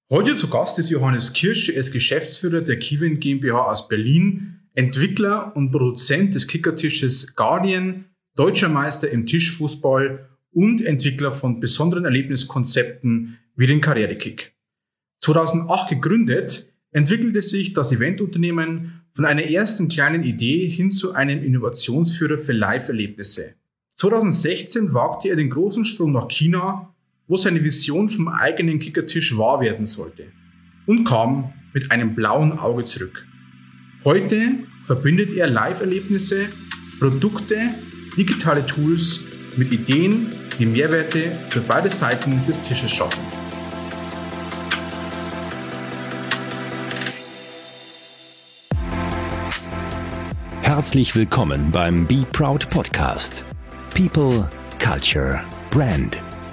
Heute zu Gast ist Johannes Kirsch. Er ist Geschäftsführer der Keywind GmbH aus Berlin, Entwickler und Produzent des Kickertisches Guardian, deutscher Meister im Tischfußball und Entwickler von besonderen Erlebniskonzepten wie den Karrierekick. 2008 gegründet, entwickelte sich das Eventunternehmen von einer ersten kleinen Idee hin zu einem Innovationsführer für Live-Erlebnisse. 2016 wagte er den großen Sprung nach China, wo seine Vision vom eigenen Kickertisch wahr werden sollte, und kam mit einem blauen Auge zurück. Heute verbindet er Live-Erlebnisse, Produkte, digitale Tools mit Ideen, die Mehrwerte für beide Seiten des Tisches schaffen. Herzlich willkommen beim Be Proud Podcast. People, Culture, Brand.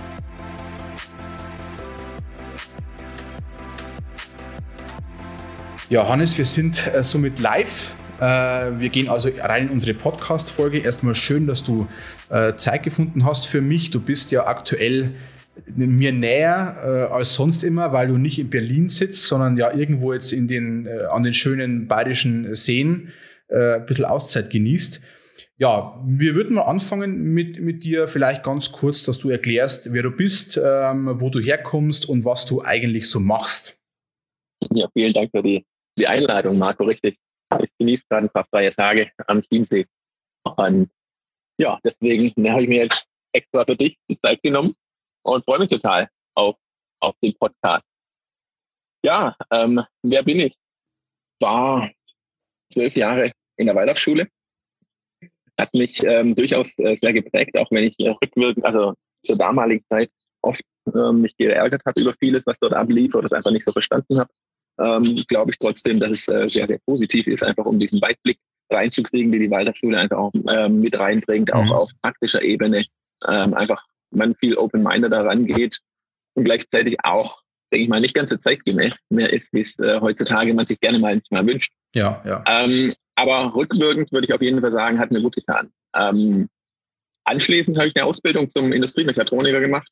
Ja, Hannes, wir sind somit live. Wir gehen also rein in unsere Podcast-Folge. Erstmal schön, dass du Zeit gefunden hast für mich. Du bist ja aktuell mir näher als sonst immer, weil du nicht in Berlin sitzt, sondern ja irgendwo jetzt an den schönen bayerischen Seen ein bisschen Auszeit genießt. Ja, wir würden mal anfangen mit dir vielleicht ganz kurz, dass du erklärst, wer du bist, wo du herkommst und was du eigentlich so machst. Ja, vielen Dank für die Einladung, Marco, richtig. Ich genieße gerade ein paar freie Tage am Chiemsee. Und ja, deswegen habe ich mir jetzt extra für dich die Zeit genommen und freue mich total auf den Podcast. Ja, wer bin ich? War 12 Jahre in der Waldorfschule. Hat mich durchaus sehr geprägt, auch wenn ich rückwirkend, also zur damaligen Zeit, oft mich geärgert habe über vieles, was dort ablief oder es einfach nicht so verstanden habe. Glaube ich trotzdem, dass es sehr, sehr positiv ist, einfach um diesen Weitblick reinzukriegen, die Waldorfschule einfach auch mit reinbringt, auch auf praktischer Ebene. Einfach man viel open-minded da rangeht und gleichzeitig auch, denke ich mal, nicht ganz so zeitgemäß mehr ist, wie es heutzutage man sich gerne mal wünscht. Ja, ja. Aber rückwirkend würde ich auf jeden Fall sagen, hat mir gut getan. Anschließend habe ich eine Ausbildung zum Industriemechatroniker gemacht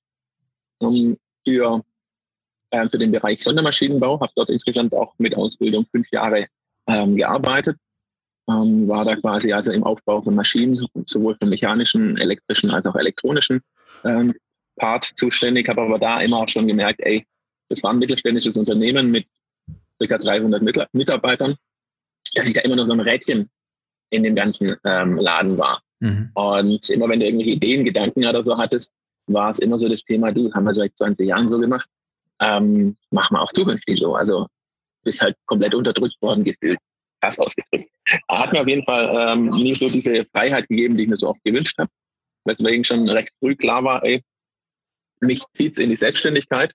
für den Bereich Sondermaschinenbau, habe dort insgesamt auch mit Ausbildung 5 Jahre gearbeitet, war da quasi also im Aufbau von Maschinen, sowohl für mechanischen, elektrischen als auch elektronischen Part zuständig, habe aber da immer auch schon gemerkt, das war ein mittelständisches Unternehmen mit ca. 300 Mitarbeitern, dass ich da immer nur so ein Rädchen in dem ganzen Laden war. Mhm. Und immer wenn du irgendwelche Ideen, Gedanken oder so hattest, war es immer so das Thema, das haben wir seit 20 Jahren so gemacht, machen wir auch zukünftig so. Also bist halt komplett unterdrückt worden gefühlt. Krass ausgedrückt. Hat mir auf jeden Fall nie so diese Freiheit gegeben, die ich mir so oft gewünscht habe. Weswegen schon recht früh klar war, mich zieht's in die Selbstständigkeit.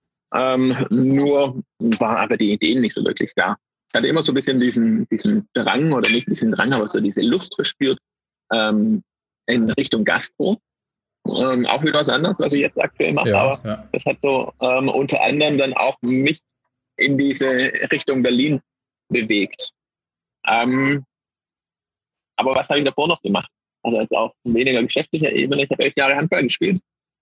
Nur war aber die Ideen nicht so wirklich da. Ich hatte immer so ein bisschen diesen Drang, oder nicht diesen Drang, aber so diese Lust verspürt in Richtung Gastro. Auch wieder was anderes, was ich jetzt aktuell mache, aber das hat so unter anderem dann auch mich in diese Richtung Berlin bewegt. Aber was habe ich davor noch gemacht? Also jetzt auf weniger geschäftlicher Ebene. Ich habe 11 Jahre Handball gespielt.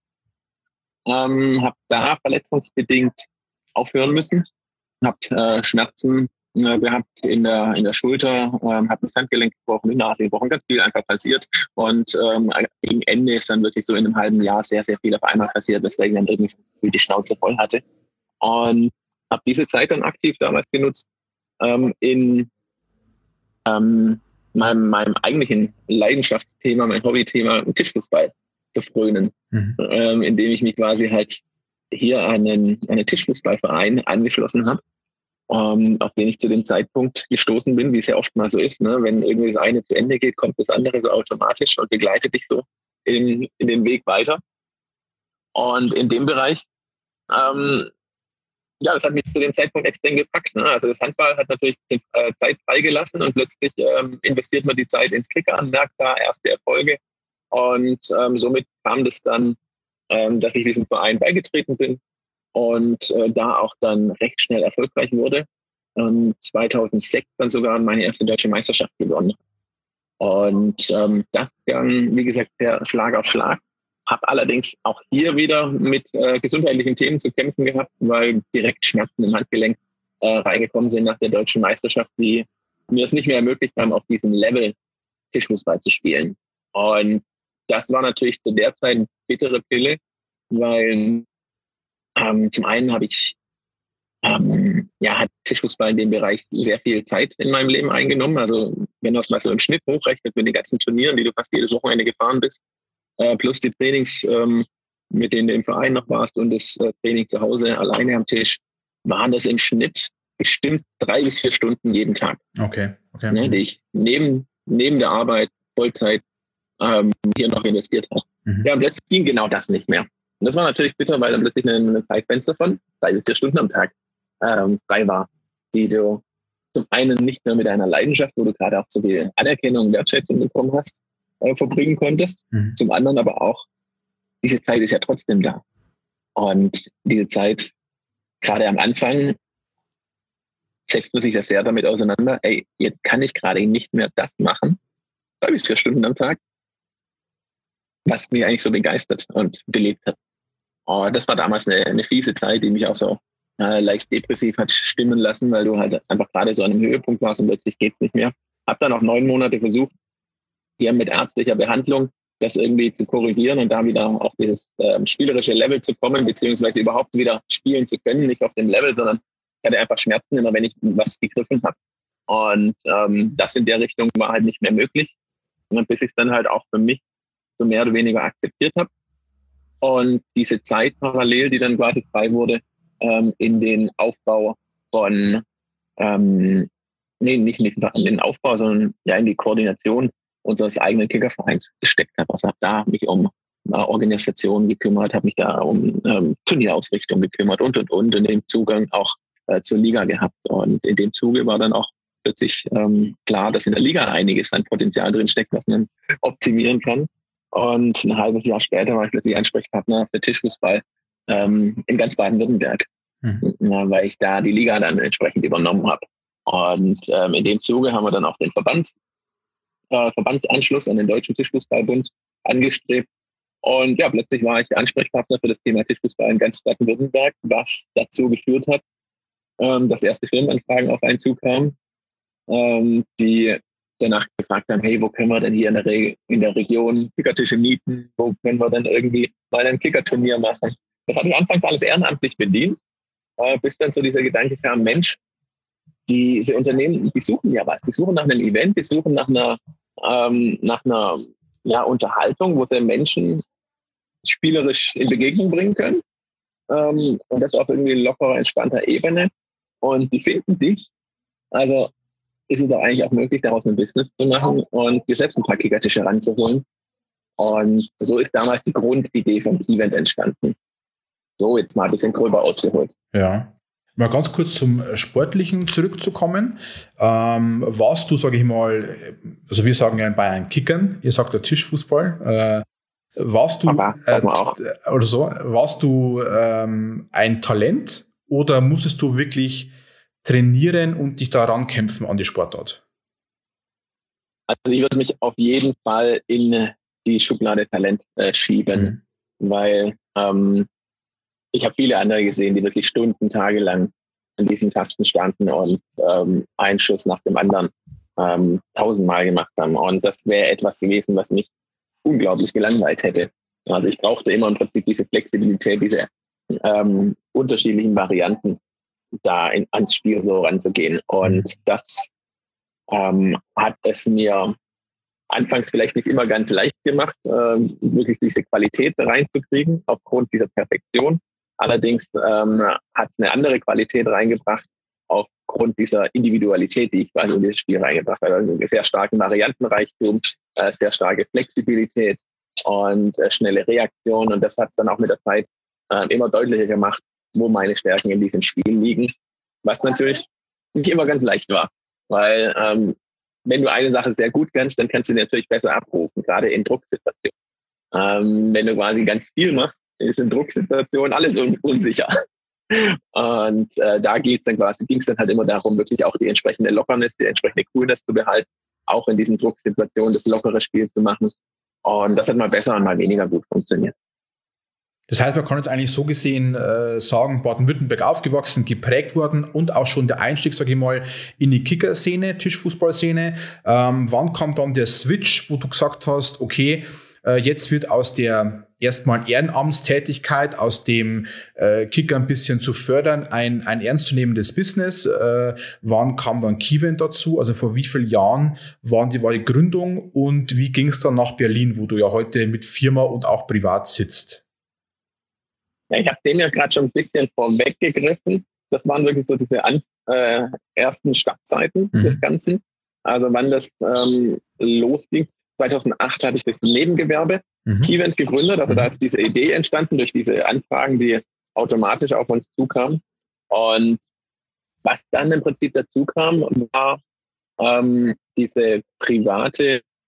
Habe da verletzungsbedingt aufhören müssen. Habe Schmerzen gehabt in der Schulter, habe das Handgelenk gebrochen, die Nase gebrochen, ganz viel einfach passiert. Und gegen Ende ist dann wirklich so in einem halben Jahr sehr, sehr viel auf einmal passiert, weswegen dann irgendwie die Schnauze voll hatte. Und habe diese Zeit dann aktiv damals genutzt, in meinem eigentlichen Leidenschaftsthema, mein Hobbythema Tischfußball zu frönen, indem ich mich quasi halt hier an einen Tischfußballverein angeschlossen habe, auf den ich zu dem Zeitpunkt gestoßen bin, wie es ja oft mal so ist. Ne? Wenn irgendwie das eine zu Ende geht, kommt das andere so automatisch und begleitet dich so in den Weg weiter. Und in dem Bereich, das hat mich zu dem Zeitpunkt extrem gepackt. Ne? Also das Handball hat natürlich Zeit freigelassen und plötzlich investiert man die Zeit ins Kickern, merkt da erste Erfolge. Und somit kam das dann, dass ich diesem Verein beigetreten bin und da auch dann recht schnell erfolgreich wurde. 2006 dann sogar meine erste deutsche Meisterschaft gewonnen. Und das dann, wie gesagt, der Schlag auf Schlag. Habe allerdings auch hier wieder mit gesundheitlichen Themen zu kämpfen gehabt, weil direkt Schmerzen im Handgelenk reingekommen sind nach der deutschen Meisterschaft, die mir es nicht mehr ermöglicht haben, auf diesem Level Tischfußball zu spielen. Und das war natürlich zu der Zeit eine bittere Pille, weil zum einen habe ich hat Tischfußball in dem Bereich sehr viel Zeit in meinem Leben eingenommen. Also wenn du das mal so im Schnitt hochrechnet mit den ganzen Turnieren, die du fast jedes Wochenende gefahren bist, plus die Trainings, mit denen du im Verein noch warst und das Training zu Hause alleine am Tisch, waren das im Schnitt bestimmt 3 bis 4 Stunden jeden Tag. Okay. Ne, die ich neben der Arbeit Vollzeit hier noch investiert habe. Ja, und jetzt ging genau das nicht mehr. Und das war natürlich bitter, weil dann plötzlich eine Zeitfenster von 3 bis 4 Stunden am Tag frei war, die du zum einen nicht mehr mit deiner Leidenschaft, wo du gerade auch so viel Anerkennung, Wertschätzung bekommen hast, verbringen konntest. Zum anderen aber auch, diese Zeit ist ja trotzdem da. Und diese Zeit, gerade am Anfang, setzt man sich ja sehr damit auseinander, jetzt kann ich gerade nicht mehr das machen, 3 bis 4 Stunden am Tag, was mich eigentlich so begeistert und belebt hat. Und das war damals eine fiese Zeit, die mich auch so leicht depressiv hat stimmen lassen, weil du halt einfach gerade so an einem Höhepunkt warst und plötzlich geht's nicht mehr. Hab dann auch 9 Monate versucht, hier mit ärztlicher Behandlung das irgendwie zu korrigieren und da wieder auf dieses spielerische Level zu kommen, beziehungsweise überhaupt wieder spielen zu können, nicht auf dem Level, sondern ich hatte einfach Schmerzen immer, wenn ich was gegriffen habe. Und das in der Richtung war halt nicht mehr möglich. Und bis ich es dann halt auch für mich so mehr oder weniger akzeptiert habe. Und diese Zeit parallel, die dann quasi frei wurde, in den Aufbau von, nicht in den Aufbau, sondern ja in die Koordination unseres eigenen Kickervereins gesteckt habe. Also habe da mich um Organisationen gekümmert, habe mich da um Turnierausrichtung gekümmert und den Zugang auch zur Liga gehabt. Und in dem Zuge war dann auch plötzlich klar, dass in der Liga einiges an Potenzial drin steckt, was man optimieren kann. Und ein halbes Jahr später war ich plötzlich Ansprechpartner für Tischfußball in ganz Baden-Württemberg, weil ich da die Liga dann entsprechend übernommen habe. Und in dem Zuge haben wir dann auch den Verbandsanschluss an den Deutschen Tischfußballbund angestrebt. Und ja, plötzlich war ich Ansprechpartner für das Thema Tischfußball in ganz Baden-Württemberg, was dazu geführt hat, dass erste Firmenanfragen auf einen zukamen, die danach gefragt haben, hey, wo können wir denn hier in der Region Kickertische mieten? Wo können wir denn irgendwie mal ein Kickerturnier machen? Das hatte ich anfangs alles ehrenamtlich bedient, bis dann so dieser Gedanke kam, Mensch, diese Unternehmen, die suchen ja was. Die suchen nach einem Event, die suchen nach einer Unterhaltung, wo sie Menschen spielerisch in Begegnung bringen können. Und das auf irgendwie lockerer, entspannter Ebene. Und die finden dich. Also ist es doch eigentlich auch möglich, daraus ein Business zu machen und dir selbst ein paar Kickertische ranzuholen. Und so ist damals die Grundidee vom Event entstanden. So, jetzt mal ein bisschen gröber ausgeholt. Ja. Mal ganz kurz zum Sportlichen zurückzukommen. Warst du, sage ich mal, also wir sagen ja in Bayern Kickern, ihr sagt ja Tischfußball. Warst du ein Talent oder musstest du wirklich trainieren und dich daran kämpfen an die Sportart? Also ich würde mich auf jeden Fall in die Schublade Talent schieben, weil ich habe viele andere gesehen, die wirklich Stunden, Tage lang an diesem Kasten standen und einen Schuss nach dem anderen 1000-mal gemacht haben. Und das wäre etwas gewesen, was mich unglaublich gelangweilt hätte. Also ich brauchte immer im Prinzip diese Flexibilität, diese unterschiedlichen Varianten, da ans Spiel so ranzugehen. Und das hat es mir anfangs vielleicht nicht immer ganz leicht gemacht, wirklich diese Qualität reinzukriegen, aufgrund dieser Perfektion. Allerdings hat es eine andere Qualität reingebracht, aufgrund dieser Individualität, die ich quasi in dieses Spiel reingebracht habe. Also sehr starken Variantenreichtum, sehr starke Flexibilität und schnelle Reaktion. Und das hat es dann auch mit der Zeit immer deutlicher gemacht, wo meine Stärken in diesem Spiel liegen. Was natürlich nicht immer ganz leicht war. Weil wenn du eine Sache sehr gut kannst, dann kannst du die natürlich besser abrufen, gerade in Drucksituationen. Wenn du quasi ganz viel machst, ist in Drucksituationen alles unsicher. Und da ging es dann halt immer darum, wirklich auch die entsprechende Lockerness, die entsprechende Coolness zu behalten, auch in diesen Drucksituationen das lockere Spiel zu machen. Und das hat mal besser und mal weniger gut funktioniert. Das heißt, man kann jetzt eigentlich so gesehen sagen, Baden-Württemberg aufgewachsen, geprägt worden und auch schon der Einstieg, sage ich mal, in die Kicker-Szene, Tischfußballszene. Wann kam dann der Switch, wo du gesagt hast, okay, jetzt wird aus der erstmal Ehrenamtstätigkeit, aus dem Kicker ein bisschen zu fördern, ein ernstzunehmendes Business. Wann kam dann Keyvent dazu? Also vor wie vielen Jahren war die Gründung und wie ging es dann nach Berlin, wo du ja heute mit Firma und auch privat sitzt? Ja, ich habe dem ja gerade schon ein bisschen vorweggegriffen. Das waren wirklich so diese ersten Startzeiten des Ganzen. Also wann das losging. 2008 hatte ich das Nebengewerbe Keyvent gegründet. Also da ist diese Idee entstanden durch diese Anfragen, die automatisch auf uns zukamen. Und was dann im Prinzip dazu kam, war diese privat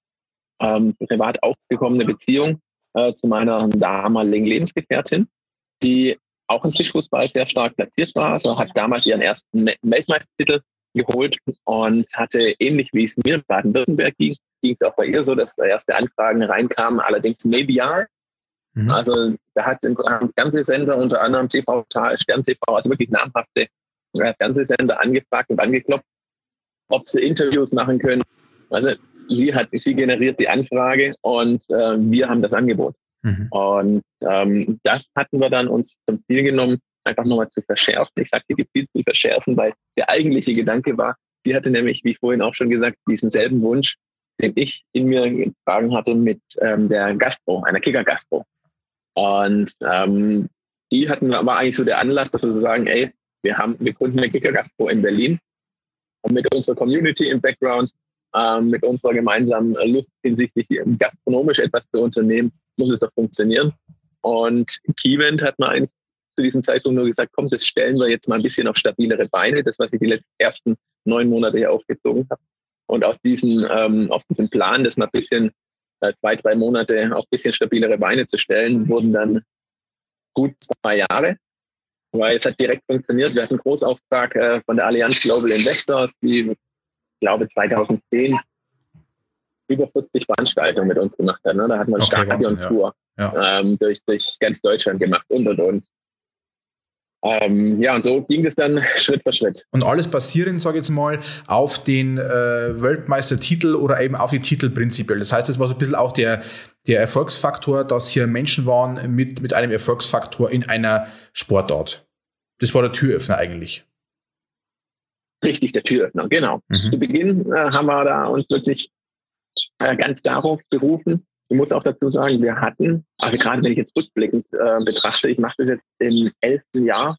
aufgekommene Beziehung zu meiner damaligen Lebensgefährtin, die auch im Tischfußball sehr stark platziert war. Also hat damals ihren ersten Weltmeistertitel geholt und hatte, ähnlich wie es mir in Baden-Württemberg ging es auch bei ihr so, dass erste Anfragen reinkamen, allerdings medial. Also da hat im Fernsehsender, unter anderem TV Total, Stern TV, also wirklich namhafte Fernsehsender angefragt und angeklopft, ob sie Interviews machen können. Also sie generiert die Anfrage und wir haben das Angebot. Und das hatten wir dann uns zum Ziel genommen, einfach nochmal zu verschärfen. Ich sagte gezielt zu verschärfen, weil der eigentliche Gedanke war, sie hatte nämlich, wie vorhin auch schon gesagt, diesen selben Wunsch, den ich in mir getragen hatte mit der Gastro, einer Kicker-Gastro. Und die war eigentlich so der Anlass, dass wir so sagen, ey, wir gründen eine Kicker-Gastro in Berlin und mit unserer Community im Background, mit unserer gemeinsamen Lust hinsichtlich gastronomisch etwas zu unternehmen, muss es doch funktionieren. Und Keyvent hat man eigentlich zu diesem Zeitpunkt nur gesagt, komm, das stellen wir jetzt mal ein bisschen auf stabilere Beine, das, was ich die ersten 9 Monate hier aufgezogen habe. Und aus diesem Plan, das mal ein bisschen 2-3 Monate auf ein bisschen stabilere Beine zu stellen, wurden dann gut 2 Jahre, weil es hat direkt funktioniert. Wir hatten einen Großauftrag von der Allianz Global Investors, die, ich glaube, 2010 über 40 Veranstaltungen mit uns gemacht hat. Ne? Da hatten wir eine Stadion-Tour durch ganz Deutschland gemacht und. Und so ging es dann Schritt für Schritt. Und alles basierend, sage ich jetzt mal, auf den Weltmeistertitel oder eben auf die Titel prinzipiell. Das heißt, das war so ein bisschen auch der Erfolgsfaktor, dass hier Menschen waren mit einem Erfolgsfaktor in einer Sportart. Das war der Türöffner eigentlich. Richtig, der Türöffner, genau. Zu Beginn haben wir da uns wirklich ganz darauf berufen. Ich muss auch dazu sagen, wir hatten, also gerade wenn ich jetzt rückblickend betrachte, ich mache das jetzt im 11. Jahr,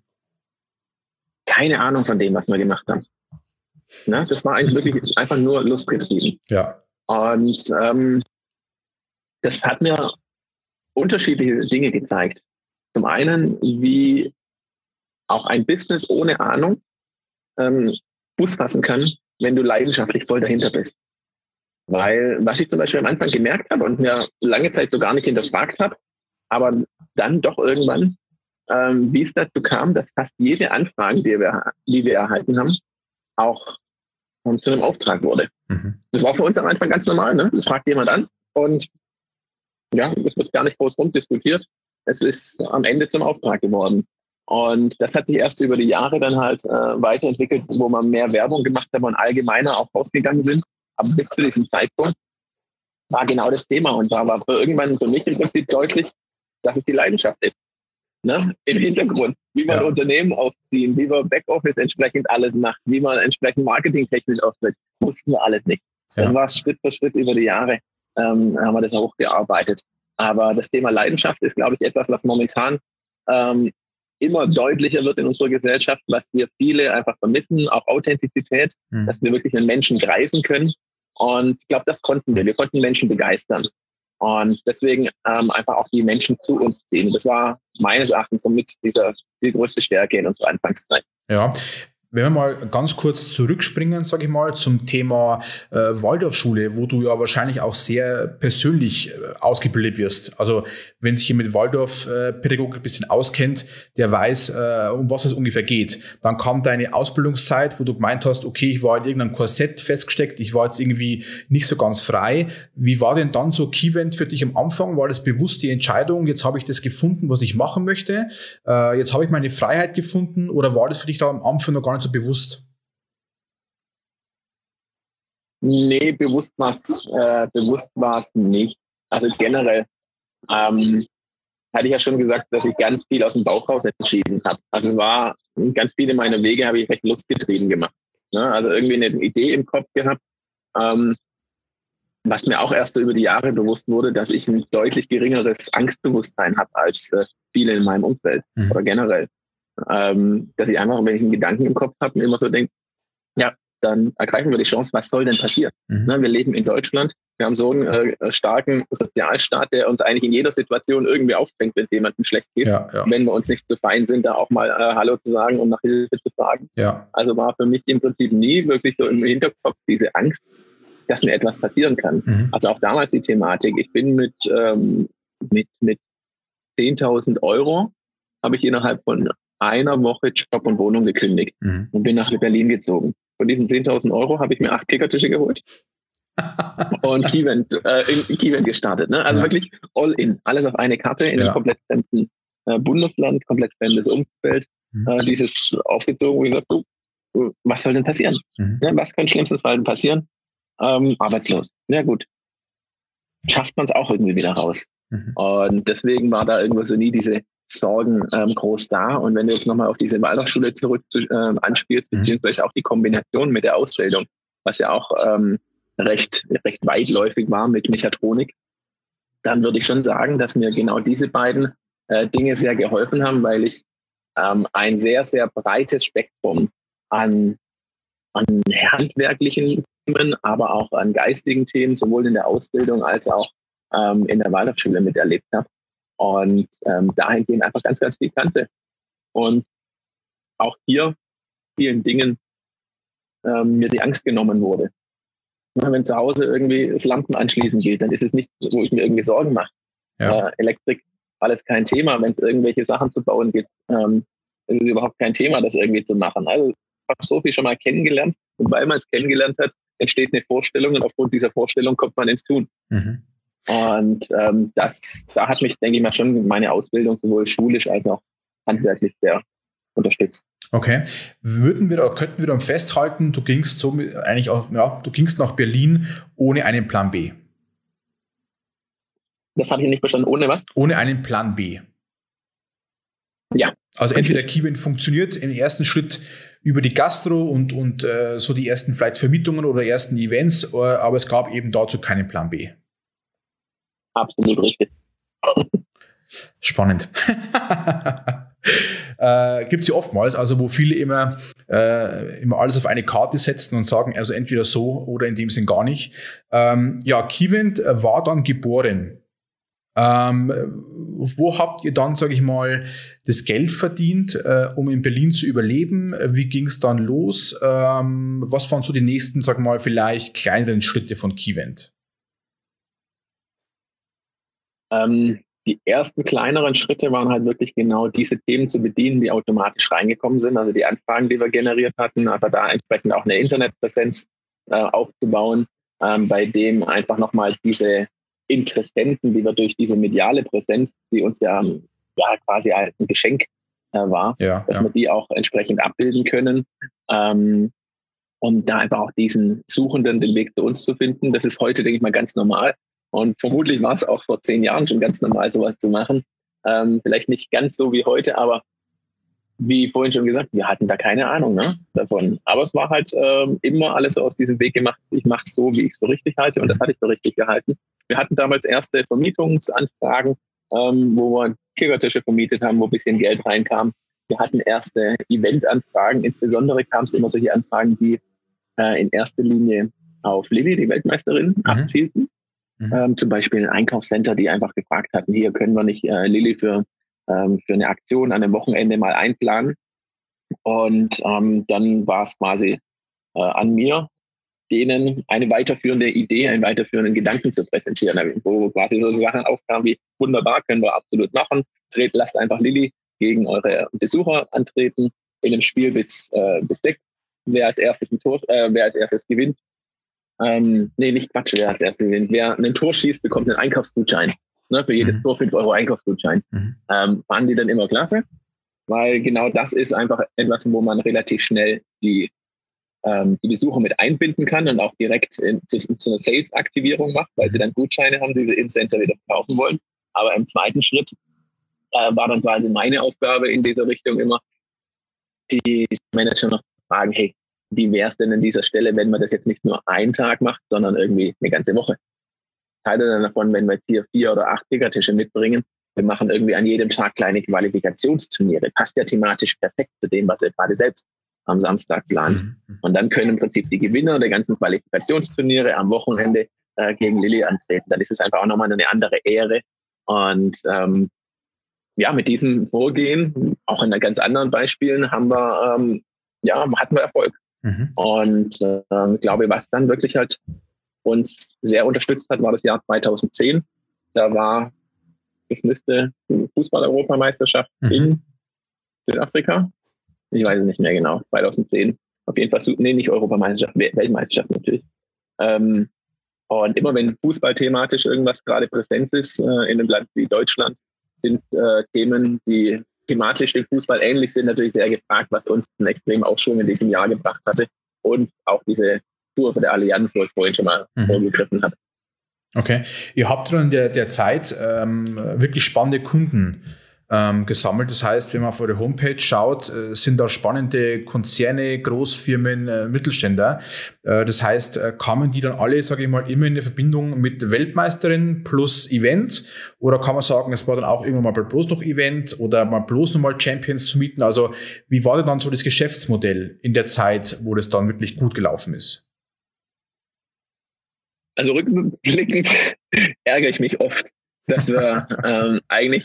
keine Ahnung von dem, was wir gemacht haben. Ne? Das war eigentlich wirklich einfach nur lustgetrieben. Ja. Und das hat mir unterschiedliche Dinge gezeigt. Zum einen, wie auch ein Business ohne Ahnung Fuß fassen kann, wenn du leidenschaftlich voll dahinter bist. Weil, was ich zum Beispiel am Anfang gemerkt habe und mir lange Zeit so gar nicht hinterfragt habe, aber dann doch irgendwann, wie es dazu kam, dass fast jede Anfrage, die wir erhalten haben, auch zu einem Auftrag wurde. Das war für uns am Anfang ganz normal, ne? Das fragt jemand an und ja, es wird gar nicht groß rumdiskutiert. Es ist am Ende zum Auftrag geworden. Und das hat sich erst über die Jahre dann halt weiterentwickelt, wo man mehr Werbung gemacht hat und allgemeiner auch rausgegangen sind. Aber bis zu diesem Zeitpunkt war genau das Thema und da war irgendwann für mich im Prinzip deutlich, dass es die Leidenschaft ist. Ne? Im Hintergrund, wie man Unternehmen aufziehen, wie man Backoffice entsprechend alles macht, wie man entsprechend marketingtechnisch auftritt, wussten wir alles nicht. Ja. Das war Schritt für Schritt über die Jahre, haben wir das hochgearbeitet. Aber das Thema Leidenschaft ist, glaube ich, etwas, was momentan immer deutlicher wird in unserer Gesellschaft, was wir viele einfach vermissen, auch Authentizität, dass wir wirklich einen Menschen greifen können. Und ich glaube, das konnten wir. Wir konnten Menschen begeistern. Und deswegen einfach auch die Menschen zu uns ziehen. Das war meines Erachtens somit die größte Stärke in unserer Anfangszeit. Ja. Wenn wir mal ganz kurz zurückspringen, sage ich mal, zum Thema Waldorfschule, wo du ja wahrscheinlich auch sehr persönlich ausgebildet wirst. Also wenn sich jemand mit Waldorf-Pädagogik ein bisschen auskennt, der weiß, um was es ungefähr geht. Dann kam deine Ausbildungszeit, wo du gemeint hast, okay, ich war in irgendeinem Korsett festgesteckt, ich war jetzt irgendwie nicht so ganz frei. Wie war denn dann so Keyvent für dich am Anfang? War das bewusst die Entscheidung, jetzt habe ich das gefunden, was ich machen möchte, jetzt habe ich meine Freiheit gefunden, oder war das für dich da am Anfang noch gar nicht so bewusst? Nee, bewusst war es nicht. Also generell hatte ich ja schon gesagt, dass ich ganz viel aus dem Bauch raus entschieden habe. Also war ganz viele meiner Wege habe ich recht lustgetrieben gemacht. Ne? Also irgendwie eine Idee im Kopf gehabt, was mir auch erst so über die Jahre bewusst wurde, dass ich ein deutlich geringeres Angstbewusstsein habe als viele in meinem Umfeld oder generell. Dass ich einfach, wenn ich einen Gedanken im Kopf habe, immer so denke, ja, dann ergreifen wir die Chance, was soll denn passieren? Ne, wir leben in Deutschland, wir haben so einen starken Sozialstaat, der uns eigentlich in jeder Situation irgendwie aufbringt, wenn es jemandem schlecht geht. Ja. Wenn wir uns nicht zu fein sind, da auch mal Hallo zu sagen und nach Hilfe zu fragen. Ja. Also war für mich im Prinzip nie wirklich so im Hinterkopf diese Angst, dass mir etwas passieren kann. Also auch damals die Thematik, ich bin mit 10.000 Euro habe ich innerhalb von einer Woche Job und Wohnung gekündigt und bin nach Berlin gezogen. Von diesen 10.000 Euro habe ich mir 8 Kickertische geholt und Keyvent gestartet. Ne? Also wirklich all in. Alles auf eine Karte in einem komplett fremden Bundesland, komplett fremdes Umfeld. Dieses aufgezogen, wo ich sage, was soll denn passieren? Ne? Was kann schlimmstes passieren? Arbeitslos. Ja gut. Schafft man es auch irgendwie wieder raus. Und deswegen war da irgendwo so nie diese Sorgen groß da. Und wenn du jetzt nochmal auf diese Waldorfschule zurück anspielst, beziehungsweise auch die Kombination mit der Ausbildung, was ja auch recht weitläufig war mit Mechatronik, dann würde ich schon sagen, dass mir genau diese beiden Dinge sehr geholfen haben, weil ich ein sehr, sehr breites Spektrum an handwerklichen Themen, aber auch an geistigen Themen, sowohl in der Ausbildung als auch in der Waldorfschule miterlebt habe. Und dahingehend einfach ganz, ganz viel kannte. Und auch hier vielen Dingen mir die Angst genommen wurde. Wenn zu Hause irgendwie das Lampen anschließen geht, dann ist es nicht, wo ich mir irgendwie Sorgen mache. Ja. Elektrik, alles kein Thema. Wenn es irgendwelche Sachen zu bauen gibt, ist es überhaupt kein Thema, das irgendwie zu machen. Also ich habe so viel schon mal kennengelernt. Und weil man es kennengelernt hat, entsteht eine Vorstellung und aufgrund dieser Vorstellung kommt man ins Tun. Und da hat mich, denke ich mal, schon meine Ausbildung sowohl schulisch als auch handwerklich sehr unterstützt. Okay. Könnten wir dann festhalten, du gingst nach Berlin ohne einen Plan B? Das habe ich nicht verstanden. Ohne was? Ohne einen Plan B. Ja. Also entweder Keyvent funktioniert im ersten Schritt über die Gastro und so die ersten vielleicht Vermietungen oder ersten Events, aber es gab eben dazu keinen Plan B. Absolut richtig. Spannend. Gibt es ja oftmals, also wo viele immer alles auf eine Karte setzen und sagen, also entweder so oder in dem Sinn gar nicht. Keyvent war dann geboren. Wo habt ihr dann, sage ich mal, das Geld verdient, um in Berlin zu überleben? Wie ging es dann los? Was waren so die nächsten, sag mal, vielleicht kleineren Schritte von Keyvent? Die ersten kleineren Schritte waren halt wirklich genau diese Themen zu bedienen, die automatisch reingekommen sind. Also die Anfragen, die wir generiert hatten, aber da entsprechend auch eine Internetpräsenz aufzubauen, bei dem einfach nochmal diese Interessenten, die wir durch diese mediale Präsenz, die uns ja quasi ein Geschenk war, dass wir die auch entsprechend abbilden können. Und da einfach auch diesen Suchenden den Weg zu uns zu finden. Das ist heute, denke ich mal, ganz normal. Und vermutlich war es auch vor 10 Jahren schon ganz normal, sowas zu machen. Vielleicht nicht ganz so wie heute, aber wie vorhin schon gesagt, wir hatten da keine Ahnung davon. Aber es war halt immer alles so aus diesem Weg gemacht. Ich mache es so, wie ich es für richtig halte. Und das hatte ich für richtig gehalten. Wir hatten damals erste Vermietungsanfragen, wo wir Kickertische vermietet haben, wo ein bisschen Geld reinkam. Wir hatten erste Eventanfragen. Insbesondere kam es immer solche Anfragen, die in erster Linie auf Lilly, die Weltmeisterin, abzielten. Zum Beispiel ein Einkaufscenter, die einfach gefragt hatten, hier können wir nicht Lilly für eine Aktion an einem Wochenende mal einplanen. Und dann war es quasi an mir, denen eine weiterführende Idee, einen weiterführenden Gedanken zu präsentieren, wo quasi so Sachen aufkamen wie, wunderbar, können wir absolut machen, lasst einfach Lilly gegen eure Besucher antreten in einem Spiel bis 6, wer als erstes gewinnt. Wer als erstes gewinnt. Wer ein Tor schießt, bekommt einen Einkaufsgutschein. Ne, für jedes Tor 5 € Einkaufsgutschein. Fanden die dann immer klasse, weil genau das ist einfach etwas, wo man relativ schnell die Besucher mit einbinden kann und auch direkt zu einer Sales-Aktivierung macht, weil sie dann Gutscheine haben, die sie im Center wieder verkaufen wollen. Aber im zweiten Schritt war dann quasi meine Aufgabe in dieser Richtung immer, die Manager noch fragen, hey, wie wäre es denn an dieser Stelle, wenn man das jetzt nicht nur einen Tag macht, sondern irgendwie eine ganze Woche? Teile dann davon, wenn wir jetzt hier 4 oder 8 Kickertische mitbringen, wir machen irgendwie an jedem Tag kleine Qualifikationsturniere. Passt ja thematisch perfekt zu dem, was ihr gerade selbst am Samstag plant. Und dann können im Prinzip die Gewinner der ganzen Qualifikationsturniere am Wochenende gegen Lilly antreten. Dann ist es einfach auch nochmal eine andere Ehre. Und mit diesem Vorgehen, auch in ganz anderen Beispielen, hatten wir Erfolg. Und ich glaube, was dann wirklich halt uns sehr unterstützt hat, war das Jahr 2010. Es müsste Fußball-Europameisterschaft in Südafrika. Ich weiß es nicht mehr genau. 2010. Auf jeden Fall, nicht Europameisterschaft, Weltmeisterschaft natürlich. Und immer wenn Fußball thematisch irgendwas gerade Präsenz ist in einem Land wie Deutschland, sind Themen, die thematisch dem Fußball ähnlich sind, natürlich sehr gefragt, was uns einen extremen Aufschwung in diesem Jahr gebracht hatte. Und auch diese Tour der Allianz, wo ich vorhin schon mal vorgegriffen habe. Okay. Ihr habt dann in der Zeit wirklich spannende Kunden gesammelt. Das heißt, wenn man auf eure Homepage schaut, sind da spannende Konzerne, Großfirmen, Mittelständler. Das heißt, kamen die dann alle, sage ich mal, immer in eine Verbindung mit Weltmeisterin plus Event? Oder kann man sagen, es war dann auch irgendwann mal bloß noch Event oder mal bloß noch mal Champions zu mieten? Also wie war denn dann so das Geschäftsmodell in der Zeit, wo das dann wirklich gut gelaufen ist? Also rückblickend ärgere ich mich oft, dass wir eigentlich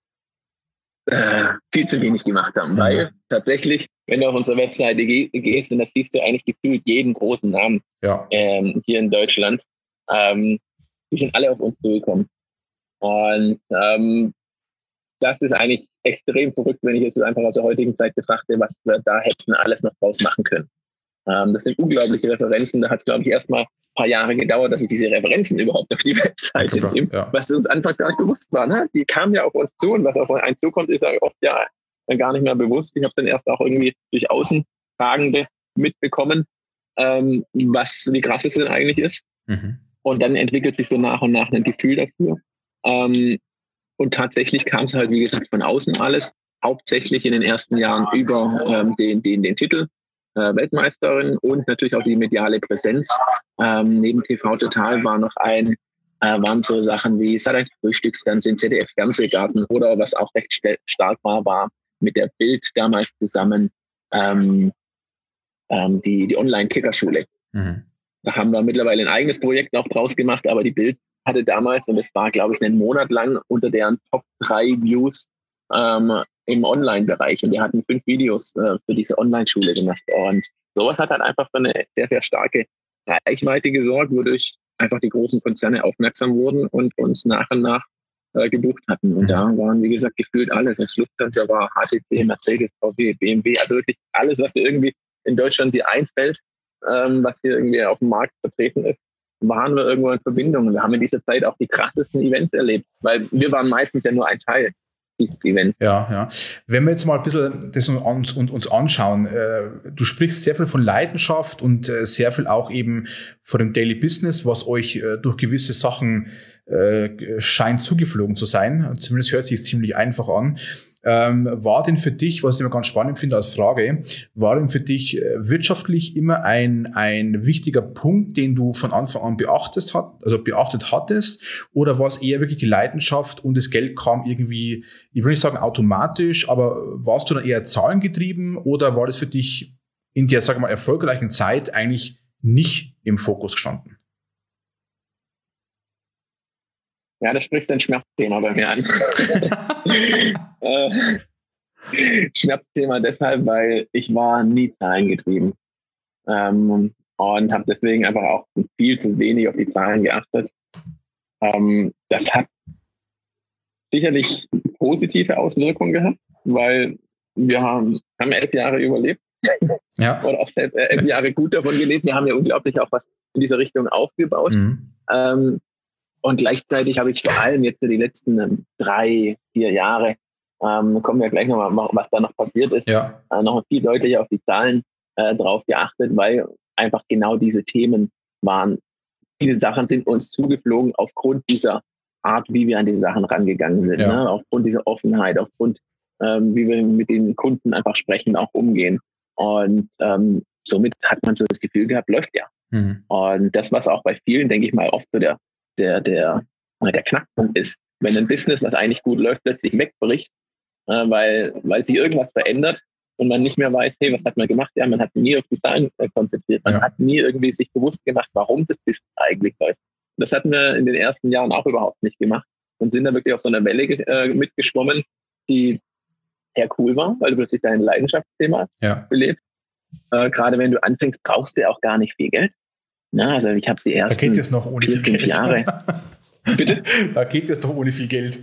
viel zu wenig gemacht haben, weil tatsächlich, wenn du auf unsere Webseite gehst, und das siehst du eigentlich gefühlt jeden großen Namen hier in Deutschland, die sind alle auf uns zugekommen. Und das ist eigentlich extrem verrückt, wenn ich jetzt einfach aus der heutigen Zeit betrachte, was wir da hätten alles noch draus machen können. Das sind unglaubliche Referenzen. Da hat es, glaube ich, erstmal ein paar Jahre gedauert, dass ich diese Referenzen überhaupt auf die Webseite nehme, was uns anfangs gar nicht bewusst war. Ne? Die kamen ja auf uns zu und was auf einen zukommt, ist ja oft dann gar nicht mehr bewusst. Ich habe es dann erst auch irgendwie durch Außenfragende mitbekommen, wie krass es denn eigentlich ist. Und dann entwickelt sich so nach und nach ein Gefühl dafür. Und tatsächlich kam es halt, wie gesagt, von außen alles, hauptsächlich in den ersten Jahren über den Titel Weltmeisterin und natürlich auch die mediale Präsenz. Neben TV Total waren so Sachen wie Sat.1 Frühstücksfernsehen, ZDF Fernsehgarten oder was auch recht stark war mit der Bild damals zusammen die Online-Kickerschule. Da haben wir mittlerweile ein eigenes Projekt auch draus gemacht, aber die Bild hatte damals, und es war, glaube ich, einen Monat lang unter deren Top 3 Views im Online-Bereich. Und wir hatten 5 Videos für diese Online-Schule gemacht. Und sowas hat halt einfach für eine sehr, sehr starke Reichweite gesorgt, wodurch einfach die großen Konzerne aufmerksam wurden und uns nach und nach gebucht hatten. Und da waren, wie gesagt, gefühlt alles. Und Lufthansa war HTC, Mercedes, VW, BMW, also wirklich alles, was dir irgendwie in Deutschland dir einfällt, was hier irgendwie auf dem Markt vertreten ist, waren wir irgendwo in Verbindung. Und wir haben in dieser Zeit auch die krassesten Events erlebt, weil wir waren meistens ja nur ein Teil dieses Events. Ja. Wenn wir jetzt mal ein bisschen das uns anschauen, du sprichst sehr viel von Leidenschaft und sehr viel auch eben von dem Daily Business, was euch durch gewisse Sachen scheint zugeflogen zu sein. Zumindest hört sich ziemlich einfach an. War denn für dich, was ich immer ganz spannend finde als Frage, war denn für dich wirtschaftlich immer ein wichtiger Punkt, den du von Anfang an beachtet hattest? Oder war es eher wirklich die Leidenschaft und das Geld kam irgendwie, ich will nicht sagen automatisch, aber warst du dann eher zahlengetrieben oder war das für dich in der, sag mal, erfolgreichen Zeit eigentlich nicht im Fokus gestanden? Ja, das sprichst ein Schmerzthema bei mir an. Schmerzthema deshalb, weil ich war nie zahlengetrieben. Und habe deswegen einfach auch viel zu wenig auf die Zahlen geachtet. Das hat sicherlich positive Auswirkungen gehabt, weil wir haben 11 Jahre überlebt. Ja. Oder auch 11 Jahre gut davon gelebt. Wir haben ja unglaublich auch was in dieser Richtung aufgebaut. Und gleichzeitig habe ich vor allem jetzt die letzten 3-4 Jahre, kommen wir gleich nochmal, was da noch passiert ist, noch viel deutlicher auf die Zahlen drauf geachtet, weil einfach genau diese Themen waren. Viele Sachen sind uns zugeflogen aufgrund dieser Art, wie wir an diese Sachen rangegangen sind. Ja. Ne? Aufgrund dieser Offenheit, aufgrund, wie wir mit den Kunden einfach sprechen, auch umgehen. Und somit hat man so das Gefühl gehabt, läuft ja. Und das, was auch bei vielen, denke ich mal, oft so der Knackpunkt ist, wenn ein Business, was eigentlich gut läuft, plötzlich wegbricht, weil sich irgendwas verändert und man nicht mehr weiß, hey, was hat man gemacht? Ja, man hat nie auf die Zahlen konzentriert. Man hat nie irgendwie sich bewusst gemacht, warum das Business eigentlich läuft. Und das hatten wir in den ersten Jahren auch überhaupt nicht gemacht und sind da wirklich auf so einer Welle mitgeschwommen, die sehr cool war, weil du plötzlich dein Leidenschaftsthema belebst. Gerade wenn du anfängst, brauchst du auch gar nicht viel Geld. Na, also ich habe die ersten da geht es noch ohne 4, 5 Jahre. Bitte? Da geht es doch ohne viel Geld.